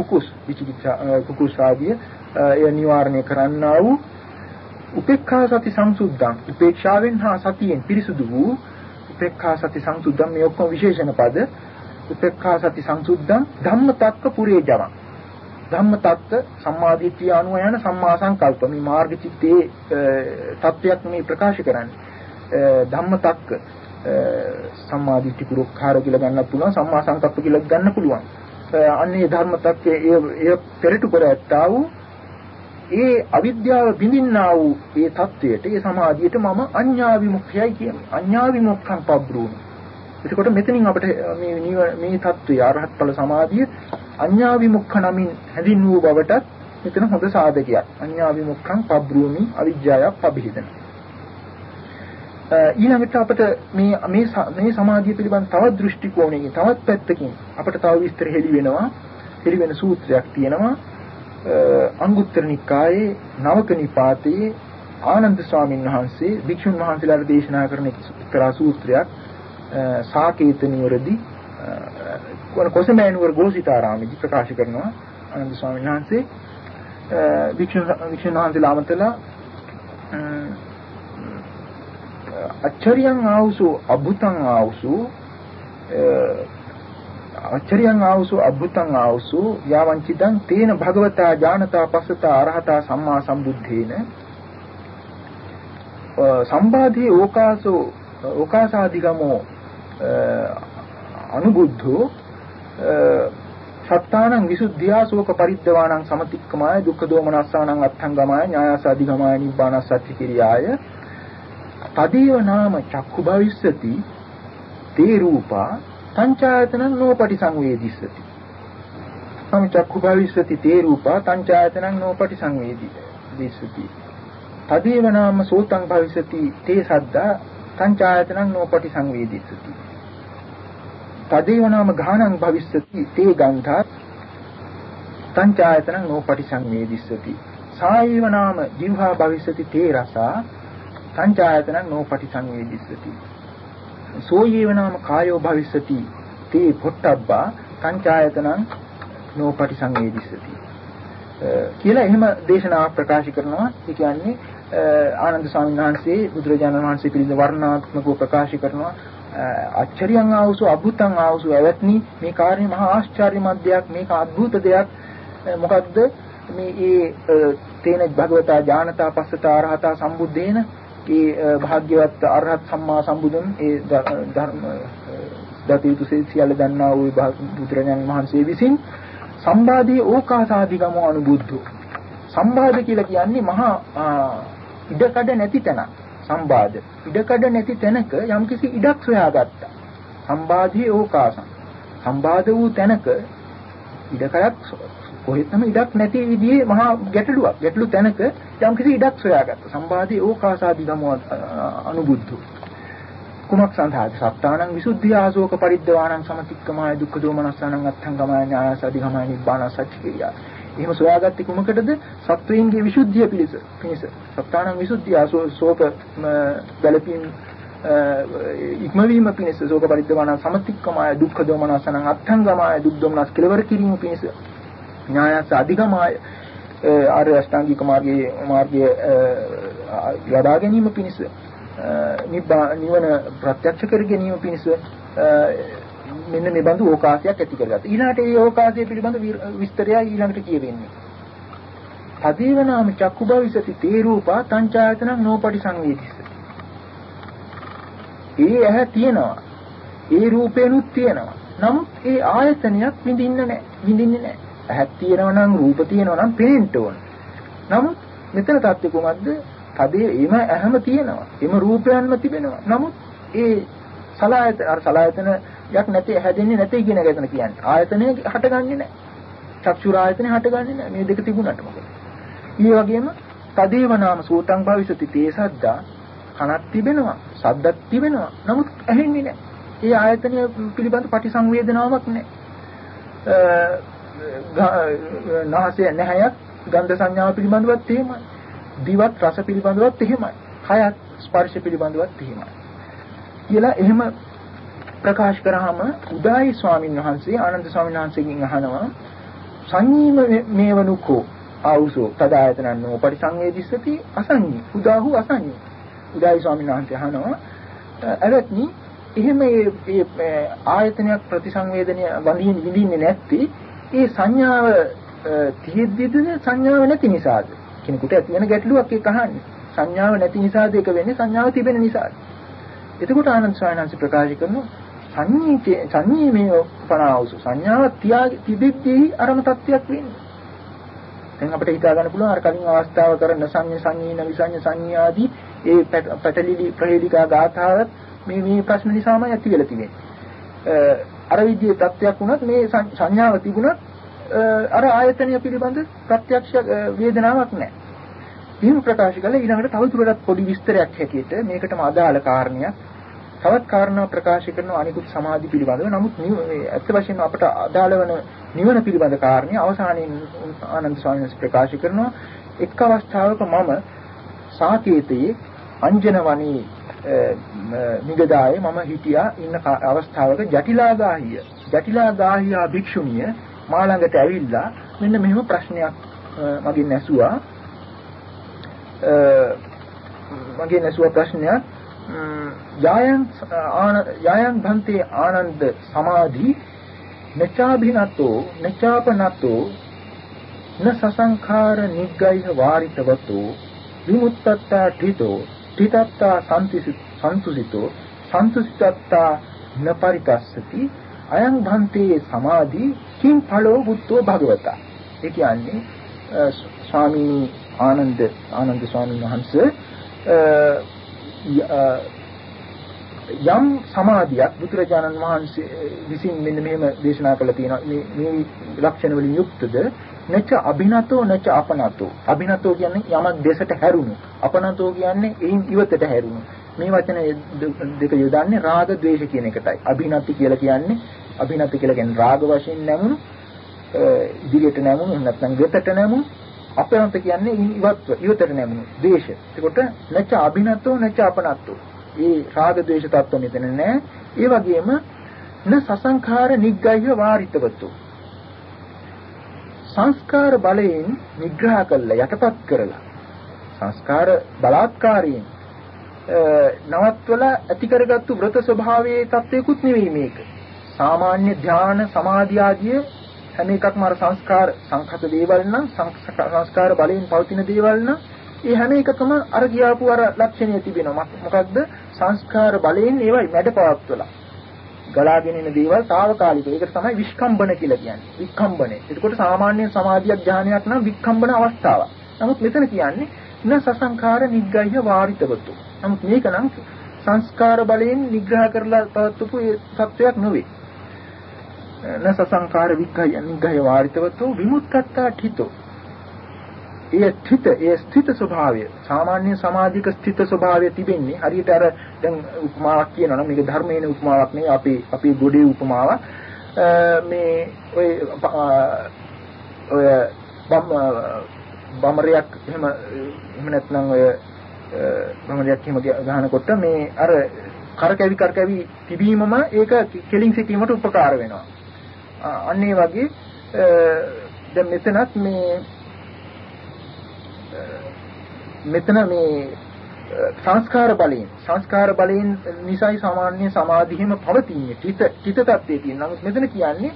කුකුස් ආදී ඒ නිවාරණය කරන්නා වූ උපේක්ඛා සති සංසුද්ධං උපේක්ෂාවෙන් හා සතියෙන් පිරිසුදු වූ උපේක්ඛා සති සංසුද්ධං මේ ඔක්කොම විශේෂණ පද. උපේක්ඛා සති සංසුද්ධං ධම්මතක්ක පුරේ ජවං. ධම්මතක්ක සම්මාදිට්ඨිය අනුව යන සම්මා සංකල්ප මේ මාර්ග චිත්තේ තත්වයක් මේ ප්‍රකාශ කරන්නේ. ධම්මතක්ක සම්මාදිට්ඨි පුරුක්ඛාර කියලා ගන්නත් පුළුවන්, සම්මා සංකප්ප කියලා ගන්න පුළුවන්. අන්නේ ධර්මතක්කේ එය පෙරටු කර ඇත්තා වූ ඒ අවිද්‍යාව බිඳින්නා වූ ඒ தത്വයට ඒ සමාධියට මම අඤ්ඤා විමුක්ඛයයි කියන්නේ. අඤ්ඤා විමුක්ඛං පබ්‍රූමි. එතකොට මෙතනින් අපිට මේ தത്വය අරහත් ඵල සමාධිය අඤ්ඤා විමුක්ඛ නමින් හැඳින්වූ බවටත් මෙතන හොඳ සාධකයක්. අඤ්ඤා විමුක්ඛං පබ්‍රූමි අවිජ්ජාය පබ්බිහිතන. ඊළඟට අපිට මේ සමාධිය පිළිබඳ තවත් දෘෂ්ටි කෝණයකින් තවත් පැත්තකින් අපිට තව විස්තර හෙළි වෙන සූත්‍රයක් තියෙනවා. අංගුත්තර නිකායේ නවක නිපාතයේ ආනන්ද ස්වාමීන් වහන්සේ භික්ෂුන් වහන්සේලාට දේශනා කරන එක්තරා සූත්‍රයක් සාකේත නිවරදී කොසමෑනුවර ගෝසිතාරාමයේදී ප්‍රකාශ කරනවා. ආනන්ද ස්වාමීන් වහන්සේ භික්ෂුන් වහන්සේලා අමතලා අච්චරියං ආවුසු අභුතං ආවුසු අච්චරියං ආවුසු අභුතං ආවුසු යාවංචිදං තේන භගවතා ඥානතා පස්සතා අරහතා සම්මා සම්බුද්ධේන සම්බාධේ ඕකාසාදිගමෝ අනුබුද්ධෝ සත්තානං විසුද්ධියා ශෝක පරිද්දවානං සමතික්කමාය දුක්ඛ දෝමනස්සානං අත්ථංගමාය ඥායසාදිගමාය නිබ්බානස්සත්ති කිරියාය තදීව නාම චක්ඛු භවිස්සති තේ රූපා පංචායතනං නෝපටිසංවේදිස්සති. සම චක්ඛු භවිස්සති තේ රූපා පංචායතනං නෝපටිසංවේදිස්සති. තදීව නාම සෝතං භවිස්සති තේ සද්දා පංචායතනං නෝපටිසංවේදිස්සති. තදීව නාම ඝානං භවිස්සති තේ ගන්ධා පංචායතනං නෝපටිසංවේදිස්සති. සායීව නාම ජීවහා භවිස්සති තේ රසා පංචායතනං නෝපටිසංවේදිස්සති. සෝයේව නාම කායෝ භවිස්සති තේ පොට්ටබ්බා පංචායතනං නෝපටිසංවේදිස්සති කියලා එහෙම දේශනාවක් ප්‍රකාශ කරනවා. ඒ කියන්නේ ආනන්ද ස්වාමීන් වහන්සේ බුදුරජාණන් වහන්සේ පිළිබඳ වර්ණනාත්මකව ප්‍රකාශ කරනවා. අච්චරියං ආවුසු අභුතං ආවුසු ඇවත්නි මේ කාර්යය මහා ආශ්චර්යමත් දෙයක්, මේක අద్భుත දෙයක්. මොකද්ද මේ තේන භගවතා ඥානතා පස්සතා අරහතා සම්බුද්දේන ඒ භාග්‍යවත් අරහත් සම්මා සම්බුදුන් ඒ ධර්ම දතියුතු සියල්ල දන්නා වූ බුදුරජාණන් වහන්සේ විසින් සම්බාධී ඕකාසාදිගම අනුබුද්ධෝ. සම්බාධ කියලා කියන්නේ මහා ඉඩකඩ නැති තැන. සම්බාධ ඉඩකඩ නැති තැනක යම්කිසි ඉඩක් සොයාගත්තා. සම්බාධී ඕකාසං. සම්බාධ වූ තැනක ඉඩකඩක් කොහෙත්ම ඉඩක් නැති විදිහේ මහා ගැටලු තැනක යම්කිසි ඉඩක් සොයාගත්තා. සම්බාධී ඕකාසාදිගම අනුබුද්ධෝ. කුමක් සඳහාද? සත්තානං විසුද්ධිය ආසෝක පරිද්දවානං සමතික්කමාය දුක්ඛ දෝමනස්සානං අත්ථංගමාය ඥායසාදිගමාය නිබ්බාන සච්ච කිරියා. එහෙම සොයාගත්තේ කුමකටද? සත්වයන්ගේ විසුද්ධිය පිණිස. සත්තානං විසුද්ධිය ආසෝක බැලපීම් ඉක්මවීම පිණිස සෝක පරිද්දවානං සමතික්කමාය දුක්ඛ දෝමනස්සානං අත්ථංගමාය දුක් දෝමනස් කෙලවර කිරීම පිණිස ඥායසාදිගමාය ආර්ය අෂ්ටාංගික මාර්ගය ලබා ගැනීම පිණිස නිවන ප්‍රත්‍යක්ෂ කර ගැනීම පිණිස මෙන්න මේ බඳු ඕකාසයක් ඇති කරගත්තා. ඊළඟට මේ ඕකාසය පිළිබඳ විස්තරය ඊළඟට කියවෙන්නේ. තදීව නාම චක්ඛු භවිසති තේ රූපා පංචායතනං නෝපටිසංවේදිස්සති. ඒ ඇහැ තියෙනවා. ඒ රූපේනුත් තියෙනවා. නමුත් ඒ ආයතනයක් විඳින්නේ නැහැ. ඇහක් තියෙනවා නම් රූප තියෙනවා නම් පේන්න ඕන. නමුත් මෙතන තත්ත්වය කොහොමද? තදේ එම ඇහැම තියෙනවා. එම රූපයන්ම තිබෙනවා. නමුත් ඒ සලආයතන යක් නැති හැදෙන්නේ නැtei කියන එක එතන කියන්නේ. ආයතනය හටගන්නේ නැහැ. චක්ෂුර ආයතනය හටගන්නේ නැහැ. මේ දෙක තිබුණාට මොකද? ඊ වගේම තදේව නාම සෝතං භවිසති තේ සද්දා කනක් තිබෙනවා. සද්දක් තිබෙනවා. නමුත් ඇහෙන්නේ නැහැ. ඒ ආයතනය පිළිබඳ පටිසංවේදනාවක් නැහැ. නාසය නැහැයක් ගන්ධ සංඥාව පිළිබඳවත් එහෙමයි. දිවත් රස පිළිබඳවත් එහෙමයි. කයත් ස්පර්ශ පිළිබඳවත් එහෙමයි. කියලා එහෙම ප්‍රකාශ කරාම උදායි ස්වාමීන් වහන්සේ ආනන්ද ස්වාමීන් වහන්සේගෙන් අහනවා සංඤීම මේවනුකෝ ආවුසෝ තදායතනන්නෝ පරිසංවේදිස්සති අසංඤී උදාහු අසංඤී. උදායි ස්වාමීන් වහන්සේ අහනවා එවත්නි එහෙම මේ ආයතනයක් ප්‍රතිසංවේදනය විඳින්නේ නැත්තේ ඒ සංඥාව තියෙද්දිද සංඥාව නැති නිසාද? කෙනෙකුට ඇති වෙන ගැටලුවක් ඒක අහන්නේ. සංඥාව නැති නිසාද ඒක වෙන්නේ? සංඥාව තිබෙන නිසාද? එතකොට ආනන්ද ස්වාමීන් වහන්සේ ප්‍රකාශ කරනවා සංඤී මේ පනාවසු සංඥාව තිබෙද්දී අරම තත්ත්වයක් වෙන්නේ. දැන් අපිට හිතා ගන්න පුළුවන් අර කලින් අවස්ථාව කරන සංඤ්ඤ සංඤීන විසඤ්ඤ සංඤාදී ඒ පැටලිලි ප්‍රහේලිකා ගාථාවත් මේ ප්‍රශ්න නිසාමයි ඇති වෙලා තියෙන්නේ. අර විදිහේ තත්ත්වයක් වුණත් මේ සංඥාව තිබුණත් අර ආයතනය පිළිබඳ ප්‍රත්‍යක්ෂ වේදනාවක් නැහැ. එහෙම ප්‍රකාශ කළා ඊළඟට තවදුරටත් පොඩි විස්තරයක් හැටියට මේකටම අදාළ කාරණයක් තවත් කාරණා ප්‍රකාශ කරන අනිකුත් සමාධි පිළිබඳව. නමුත් මේ ඇත්ත වශයෙන්ම අපට අදාළ වන නිවන පිළිබඳ කාරණය අවසානයේ ආනන්ද ස්වාමීන් වහන්සේ ප්‍රකාශ කරනවා එක් අවස්ථාවක මම සාකේතයේ අංජන වනයේ නිගදායේ මම හිටියා ඉන්න අවස්ථාවක ජටිලාගාහිය භික්ෂුණිය මා ළඟට ඇවිල්ලා මෙන්න මෙහෙම ප්‍රශ්නයක් මගෙන් ඇසුවා. ප්‍රශ්නයක් යායන් භන්තේ ආනන්ද සමාධි නචාභිනතෝ නචාපනතෝ න සසංඛාර නිග්ගයිහ වාරිතවතෝ විමුක්තත්තා ඨිතෝ ඨිතත්තා සන්තුසිතෝ සන්තුසිතත්තා න පරිතස්සති අයං භන්තේ සමාධි කිං ඵලෝ බුද්ධෝ භගවතා. ඒ කියන්නේ ස්වාමී ආනන්ද ස්වාමීන් වහන්සේ යම් සමාධියක් බුදුරජාණන් වහන්සේ විසින් මෙන්න මෙහෙම දේශනා කළා තියෙනවා මේ ලක්ෂණ වලින් යුක්තද නච අභිනතෝ නච අපනතෝ. අභිනතෝ කියන්නේ යමක් දෙසට හැරුණු, අපනතෝ කියන්නේ එයින් ඉවතට හැරුණු. මේ වචන දෙක යොදන්නේ රාග ද්වේෂ කියන එකටයි. අභිනති කියලා කියන්නේ රාග වශයෙන් නැමුණු, ඉදිරියට නැමුණු, නැත්නම් වෙතට නැමුණු. අපනත කියන්නේ ඉවතට නැමුණු ද්වේෂ. ඒකට නච අභිනතෝ නච අපනතෝ. ඒ රාග ද්වේෂ තත්ත්ව මෙතන නෑ. ඒ වගේම න සසංඛාර නිග්ගයිහ වාරිතවතු. සංස්කාර බලයෙන් නිග්‍රහ කළා යටපත් කරලා සංස්කාර බලාත්කාරයෙන් නවත්වලා ඇති කරගත්තු වෘත ස්වභාවයේ තත්ත්වයකුත් නෙවෙයි මේක. සාමාන්‍ය ධ්‍යාන සමාධි ආදී හැම එකක්ම අර සංස්කාර සංඛත දේවල් නම් සංස්කාර බලයෙන් පවතින දේවල් නම් ඒ හැම එකකම අර ගියාපු අර ලක්ෂණය තිබෙනවා. මොකක්ද? සංස්කාර බලයෙන් ඒවයි මැඩපවත්වලා ගලාගෙන එන දේවල් తాවකාලිකව. ඒකට තමයි විස්කම්බන කියලා කියන්නේ. වික්කම්බනේ. එතකොට සාමාන්‍ය සමාධියක් ඥානයක් නම් වික්කම්බන අවස්ථාවක්. නමුත් මෙතන කියන්නේ න සසංඛාර නිග්ගයිහ වාරිතවතු. නමුත් මේක නම් සංස්කාර බලයෙන් නිග්‍රහ කරලා පවත්වපු ඒ තත්වයක් නෙවෙයි. න සසංඛාර නිග්ගයිහ වාරිතවතු විමුක්තත්තා ඨිතෝ. ඒ ස්ථිත ස්වභාවය සාමාන්‍ය සමාධික ස්ථිත ස්වභාවය තිබෙන්නේ හරියට අර දැන් උපමාවක් කියනවා නම් මේක ධර්මයේ උපමාවක් නෙවෙයි අපේ ගොඩේ උපමාවක්. මේ ඔය බම්රයක් එහෙම නැත්නම් ඔය බම්රයක් එහෙම ගහනකොට මේ අර කරකැවි තිබීමම ඒක කෙලින් සිටීමට උපකාර වෙනවා. අන්න ඒ වගේ දැන් මෙතන මේ සංස්කාර බලයෙන් නිසයි සාමාන්‍ය සමාධියම පවතින්නේ චිත තත්ත්වයේ තියෙන. නමුත් මෙතන කියන්නේ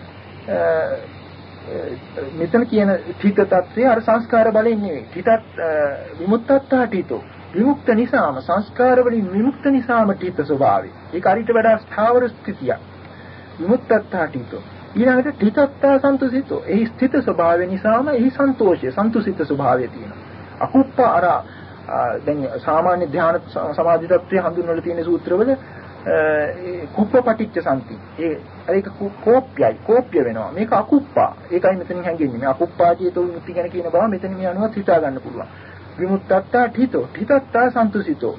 මෙතන කියන චිත තත්ත්වය අර සංස්කාර බලයෙන් නෙවෙයි. චිතත් විමුක්තත්තා ඨිතෝ. විමුක්ත නිසාම සංස්කාර වලින් විමුක්ත නිසාම චිත ස්වභාවය. ඒක අරිට වඩා ස්ථාවර ස්ථිතියක්. විමුක්තත්තා ඨිතෝ. ඊළඟට ඨිතත්තා සන්තුසිතෝ. එහි ස්ථිත ස්වභාවය නිසාම එහි සන්තෝෂය සන්තුසිත ස්වභාවය තියෙනවා. අකුප්පා අර දැන් සාමාන්‍ය ධ්‍යාන සමාධි තත්ත්වයේ හඳුන්වලා තියෙන සූත්‍රවල කුප්පපටිච්ච සම්ති. ඒක කෝප්‍ය වෙනවා. මේක අකුප්පා. ඒකයි මෙතනින් හැංගෙන්නේ. මේ අකුප්පාදීතෝ විමුක්ති ගැන කියන බව මෙතන මේ අනුවත් හිතා ගන්න පුළුවන්. විමුක්තත්තා ඨිතෝ ඨිතත්තා සන්තුසිතෝ.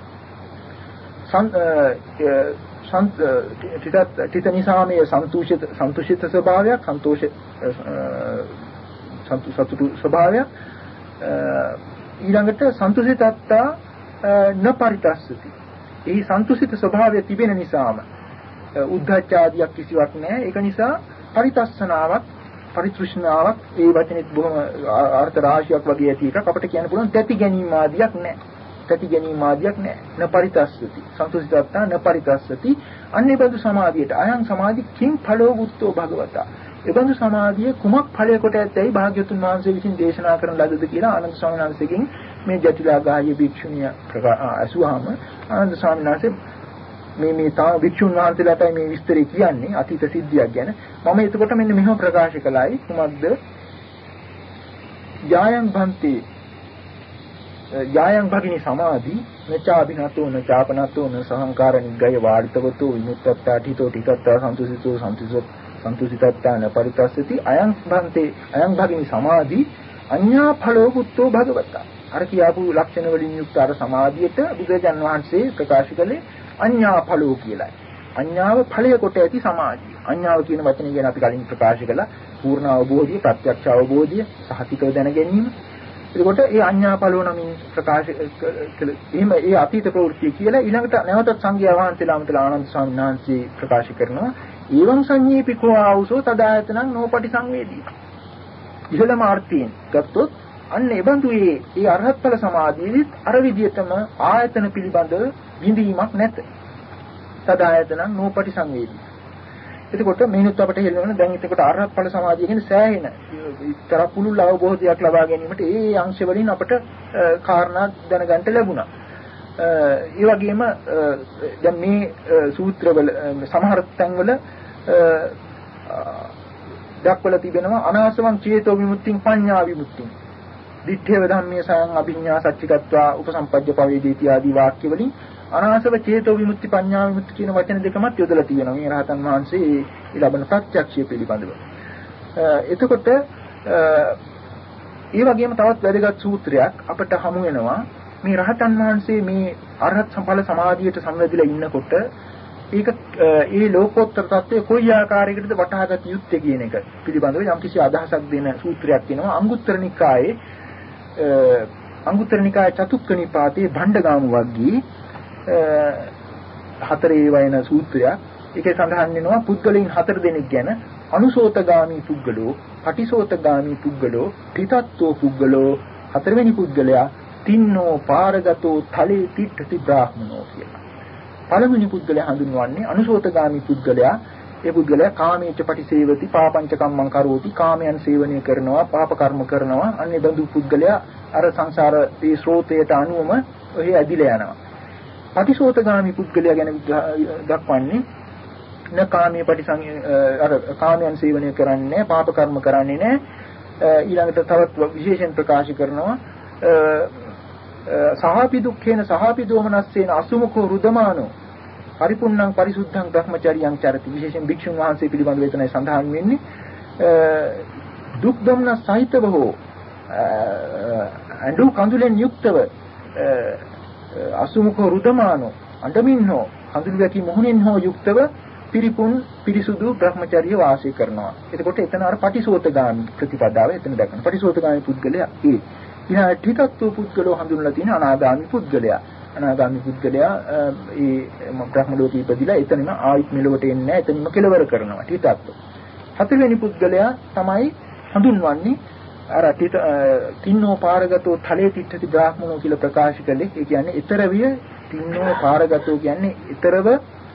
ඨිත නිසාමයේ සන්තුෂිත ස්වභාවයක් සතුටු ස්වභාවයක් ඊළඟට සන්තුසිතත්තා න පරිතස්සති. ඒ සන්තුසිත ස්වභාවය තිබෙන නිසාම උද්ධච්ච ආදියක් කිසිවක් නැහැ. ඒක නිසා පරිතස්සනාවක් පරිතෘෂ්ණාවක් ඒ වචනේත් බොහොම අර්ථ රාශියක් වගේ ඇති එකක් අපිට කියන්න පුළුවන්. තැති ගැනීම ආදියක් නැහැ. න පරිතස්සති. සන්තුසිතත්තා න පරිතස්සති. අන්නේ බඳු සමාධියට අයං සමාධි කිං ඵලෝ බුද්ධෝ භගවතා. එබඳු සමාධිය කුමක් ඵලය කොට ඇතැයි භාග්‍යවතුන් වහන්සේ විසින් දේශනා කරන ලදද කියලා ආනන්ද ස්වාමීන් වහන්සේගෙන් මේ ජටිලාගාහිය භික්ෂුණිය අසුවාම ආනන්ද ස්වාමීන් වහන්සේ මේ තා භික්ෂුන් වහන්සේලාටයි මේ විස්තරය කියන්නේ අතීත සිද්ධියක් ගැන. මම එතකොට මෙන්න මෙහෙම ප්‍රකාශ කළායි කුමක්ද? යායන් භන්ති යායන් භගිනී සමාධි නචාබිනතෝ නචාපනතෝ නසහංකාර නිග්ගය වාඩිතවතෝ විමුක්තත්තා ඨිතෝ ඨිතත්තා සන්තුසිතෝ සන්තුසිතත්තා නපරිතස්සති අයං භන්ති අයං භගිනී සමාධි අඤ්ඤා ඵලෝ පුත්තෝ භගවතා. අර කියාපු ලක්ෂණ වලින් යුක්ත අර සමාධියට බුදුරජාන් වහන්සේ ප්‍රකාශ කළේ අඤ්ඤා ඵලෝ කියලායි. අඤ්ඤාව ඵලය කොට ඇති සමාධිය. අඤ්ඤාව කියන වචනේ ගැන අපි කලින් ප්‍රකාශ කළා. පූර්ණ අවබෝධය, ප්‍රත්‍යක්ෂ අවබෝධය, සහතිකව දැන ගැනීම. එතකොට ඒ අඤ්ඤා ඵලෝ නමින් ප්‍රකාශ කළ එහෙම ඒ අතීත ප්‍රවෘත්ති කියලා ඊළඟට නැවතත් සංඝයා වහන්සේලාමතලා ආනන්ද ස්වාමීන් වහන්සේ ප්‍රකාශ කරනවා. ඊවං සංඤීපිකෝ ආවුසෝ තදායතනං නෝපටි සංවේදී. ඉහළම අර්ථයෙන් ගත්තොත් අන්න එබඳු ඒ අරහත් ඵල සමාධියෙත් අර විදියටම ආයතන පිළිබඳ විඳීමක් නැත. තදායතනං නෝපටි සංවේදී. එතකොට මේනොත් අපිට හෙළවෙන දැන් එතකොට අරහත් ඵල සමාධිය කියන්නේ සෑහෙන ඉතර පුළුල් අවබෝධයක් ලබා ගැනීමට ඒ අංශ වලින් අපිට කාරණා දැනගන්න ලැබුණා. ඒ වගේම දැන් මේ සූත්‍රවල සමහර තැන්වල දක්වලා තිබෙනවා අනාසවං චේතෝ විමුක්තිං පඤ්ඤා විමුක්තිං. දිත්තේව ධම්මේ සයං අභිඤ්ඤා සච්චිකත්වා උපසම්පජ්ජ පවේදීති ආදී වාක්‍ය වලින් අනාසව චේතෝ විමුක්ති පඤ්ඤා විමුක්ති කියන වචන දෙකමත් යොදලා තියෙනවා මේ රහතන් වහන්සේ ඒ ලබන ප්‍රත්‍යක්ෂය පිළිබඳව. එතකොට ඒ වගේම තවත් වැදගත් සූත්‍රයක් අපිට හමු වෙනවා මේ රහතන් වහන්සේ මේ අරහත් සම්පල සමාධියට සංවැදිලා ඉන්නකොට ඒක ඒ ලෝකෝත්තර தත්ත්වය කොයි ආකාරයකටද වටහාගත යුත්තේ කියන එක පිළිබඳව යම්කිසි අදහසක් දෙන සූත්‍රයක් තියෙනවා අංගුත්තර නිකායේ චතුක්ක නිපාතේ භණ්ඩගාම වග්ගී හතරේ වයන සූත්‍රයක්. ඒකේ සඳහන් වෙනවා පුද්ගලයන් 4 දෙනෙක් ගැන අනුසෝතගාමී පුද්ගලෝ, පටිසෝතගාමී පුද්ගලෝ, ත්‍රිතත්ත්ව පුද්ගලෝ, හතරවෙනි පුද්ගලයා තින්නෝ පාරගතෝ තලේ තිට්ඨති බ්‍රාහ්මනෝ කියලා. පළමුවෙනි පුද්ගලයා හඳුන්වන්නේ අනුසෝතගාමී පුද්ගලයා. ඒ පුද්ගලයා කාමේච පටිසේවති පාපංච කම්මං කරෝති කාමයන් සේවනය කරනවා පාප කර්ම කරනවා. අන්නේ බඳු පුද්ගලයා අර සංසාර ඒ ස්රෝතයට අනුවම ඔහි ඇදිලා යනවා. පටිසෝතගාමී පුද්ගලයා ගැන දක්වන්නේ න කාමයේ අර කාමයන් සේවනය කරන්නේ පාප කර්ම කරන්නේ නැහැ. ඊළඟට තවත් විශේෂයෙන් ප්‍රකාශ කරනවා සහාපි දුක්ඛේන සහාපි දෝමනස්සේන අසුමුඛෝ රුදමානෝ පරිපුන්නං පරිසුද්ධං බ්‍රහ්මචාරියං චරති. විශේෂයෙන් භික්ෂුන් වහන්සේ පිළිබඳව එතනයි සඳහන් වෙන්නේ. දුක් දම්න සහිතව හෝ අඬු කඳුලෙන් යුක්තව අසුමුඛෝ රුදමානෝ අඬමින් හෝ කඳුළු වැකි මොහොනෙන් හෝ යුක්තව පිරිපුන් පිරිසුදු බ්‍රහ්මචාරිය වාසය කරනවා. එතකොට එතන අර පටිසෝතගාමී ප්‍රතිපදාව එතන දක්වන. පටිසෝතගාමී පුද්ගලයා ඊළඟ ඨිතත්ව පුද්ගලෝ හඳුන්වලා තියෙන අනාගාමී පුද්ගලයා. අනාගාමී පුද්ගලයා ඒ බ්‍රහ්ම ලෝකෙ ඉපදිලා එතනම ආයිත් මෙලොවට එන්නේ නැහැ. එතනම කෙලවර කරනවා ඨිතත්ව. හතරවෙනි පුද්ගලයා තමයි හඳුන්වන්නේ අර තින්නෝ පාරගතෝ තලේ තිට්ඨති බ්‍රාහ්මනෝ කියලා ප්‍රකාශ කළේ. ඒ කියන්නේ ඊතරවිය තින්නෝ පාරගතෝ කියන්නේ ඊතරව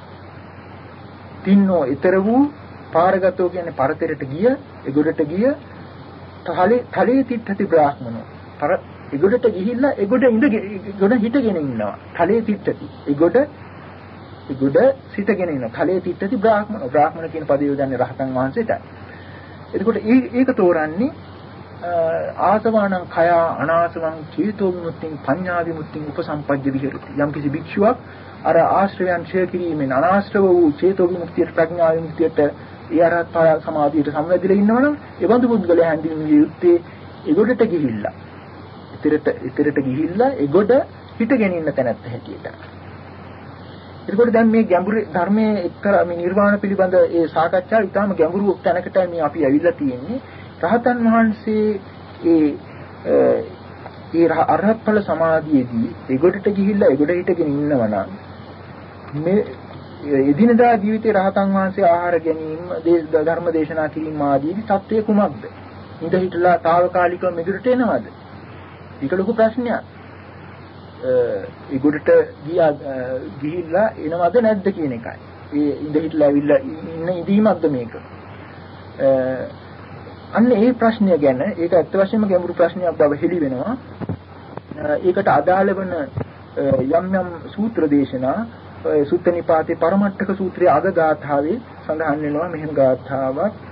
තින්නෝ ඊතර වූ පාරගතෝ කියන්නේ පරතරට ගිය එගොඩට ගිය තලේ තිට්ඨති බ්‍රාහ්මනෝ එගොඩට ගිහිල්ලා එගොඩ ගොඩ හිටගෙන ඉන්නවා. තලේ තිට්ඨති එගොඩ සිටගෙන ඉන්නවා. තලේ තිට්ඨති බ්‍රාහ්මනෝ. බ්‍රාහ්මන කියන පදේ යොදන්නේ රහතන් වහන්සේට. එතකොට ඒක තෝරන්නේ ආසවානං khය අනාසවං චේතෝ විමුක්තිං පඤ්ඤා විමුක්තිං උපසම්පජ්ජ විහෙරති. යම්කිසි භික්ෂුවක් අර ආශ්‍රයයන් ඡය කිරීමෙන් අනාශ්‍රව වූ චේතෝ විමුක්තියට ප්‍රඥා විමුක්තියට ඒ අරහත් සමාධියට සම්වැදිලා ඉන්නවනම් එවඳු පුද්ගලයා හැඳින්විය යුත්තේ එගොඩට ගිහිල්ලා ඉතරට ගිහිල්ලා එගොඩ හිටගෙන ඉන්න තැනත් හැටියට. එතකොට දැන් මේ ගැඹුරු ධර්මයේ එක්තරා මේ නිර්වාණ පිළිබඳ ඒ සාකච්ඡාව ඉතාම ගැඹුරු තැනකටයි මේ අපි ඇවිල්ලා තියෙන්නේ. රහතන් වහන්සේ ඒ අරහත් ඵල සමාධියේදී එගොඩට ගිහිල්ලා එගොඩ හිටගෙන ඉන්නවනම් මේ එදිනදා ජීවිතේ රහතන් වහන්සේ ආහාර ගැනීම ධර්ම දේශනා කිරීම ආදී තත්ත්වය කුමක්ද? ඉඳ හිටලා తాවකාලිකව මෙගොඩට එනවද? ඒක ලොකු ප්‍රශ්නයක්. එගොඩට ගිහිල්ලා එනවද නැද්ද කියන එකයි. ඒ ඉඳ හිටලා ඇවිල්ලා ඉන්න ඉදීමක්ද මේක? අන්න ඒ ප්‍රශ්නය ගැන ඒක ඇත්ත වශයෙන්ම ගැඹුරු ප්‍රශ්නයක් බව හෙළි වෙනවා. ඒකට අදාළ වන යම් සූත්‍ර දේශනා සුත්ත නිපාතේ පරමට්ඨක සූත්‍රයේ අග ගාථාවේ සඳහන් වෙනවා මෙහෙම ගාථාවක්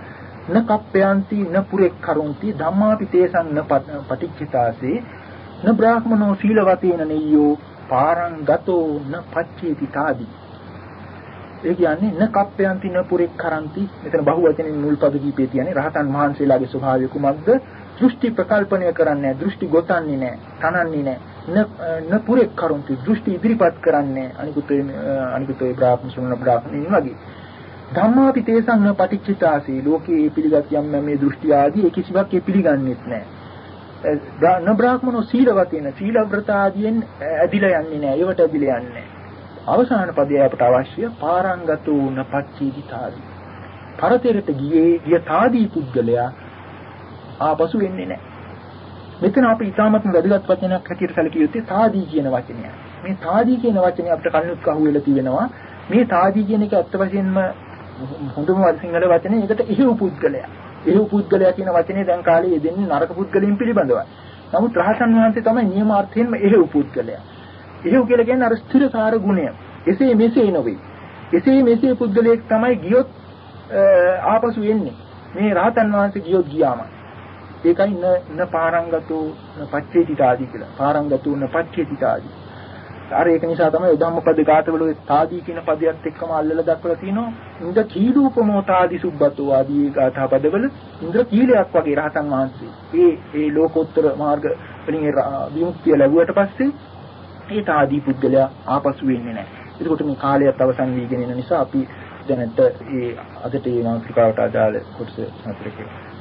න කප්පයන්ති න පුරෙක් කරොන්ති ධම්මාපි තේසං න පටිච්චිතාසේ න බ්‍රාහ්මනෝ සීලවතේන නෙය්‍යෝ පාරං ගතෝ න පච්චේති තාදි. ඒ කියන්නේ න කප්පයන්ති න පුරෙක් කරන්ති. මෙතන බහුවචනෙන් මුල් පද කීපේ තියෙන්නේ රහතන් වහන්සේලාගේ ස්වභාවය කුමක්ද? දෘෂ්ටි ප්‍රකල්පණය කරන්නේ නැහැ, දෘෂ්ටි ගොතන්නේ නැහැ, තනන්නේ නැහැ. න පුරෙක් කරොන්ති දෘෂ්ටි ඉදිරිපත් කරන්නේ අනිකුත් ඒ බ්‍රාහ්මණ ශ්‍රමණ බ්‍රාහ්මණයින් වගේ. ධම්මාපි තේසං න පටිච්චිතාසේ ලෝකේ පිළිගත් යම් මේ දෘෂ්ටි ආදී ඒ කිසිවක් පිළිගන්නේත් නැහැ. න බ්‍රාහ්මනෝ සීලවතේන සීලව්‍රත ආදීන් ඇදිලා යන්නේ නැහැ. ඒවට ඇදිලා යන්නේ නැහැ. අවසාන පදයේ අපට අවශ්‍ය පාරංගතෝ න පච්චේදිතාදී. පරතරයට ගිය තාදී පුද්ගලයා ආපසු වෙන්නේ නැහැ. මෙතන අපි ඊටාමත් වැදගත් වචනයක් හැටියට සැලකිය යුත්තේ තාදී කියන වචනය. මේ තාදී කියන වචනේ අපිට කලිනුත් අහුවෙලා තියෙනවා. මේ තාදී කියන එක ඇත්ත වශයෙන්ම හොඳම සිංහල වචනේ. ඒකට ඉහිව් පුද්ගලයා. ඉහිව් පුද්ගලයා කියන වචනේ දැන් කාලේ යෙදෙන්නේ නරක පුද්ගලයන් පිළිබඳවයි. නමුත් රහතන් වහන්සේ තමයි නියමාර්ථයෙන්ම ඉහිව් පුද්ගලයා. ඉහිව් කියලා කියන්නේ අර ස්ථිරකාර ගුණය. එසේ මෙසේ නොවේ. එසේ මෙසේ පුද්ගලයෙක් තමයි ගියොත් ආපසු එන්නේ. මේ රහතන් වහන්සේ ගියොත් ගියාම. ඒකයි න පාරංගතෝ න පච්චේතිතාදී කියලා. පාරංගතෝ න පච්චේතිතාදී. අර ඒක නිසා තමයි ධම්මපද ගාතවල තාදී කියන පදයට එක්කම අල්ලලා දක්වලා තිනවා. ඉන්ද්‍ර කීලූපමෝ තාදී සුබ්බතෝ ආදී ගාථා පදවල ඉන්ද්‍ර කීලයක් වගේ රහතන් වහන්සේ. ඒ ලෝකෝත්තර මාර්ග වලින් විමුක්තිය ලැබුවට පස්සේ ඒ තාදී පුද්ගලයා ආපසු වෙන්නේ නැහැ. ඒකට මේ කාලයත් අවසන් වීගෙන යන නිසා අපි දැනට අදට මේ මාතෘකාවට අදාළ කොටස නතර කරමු.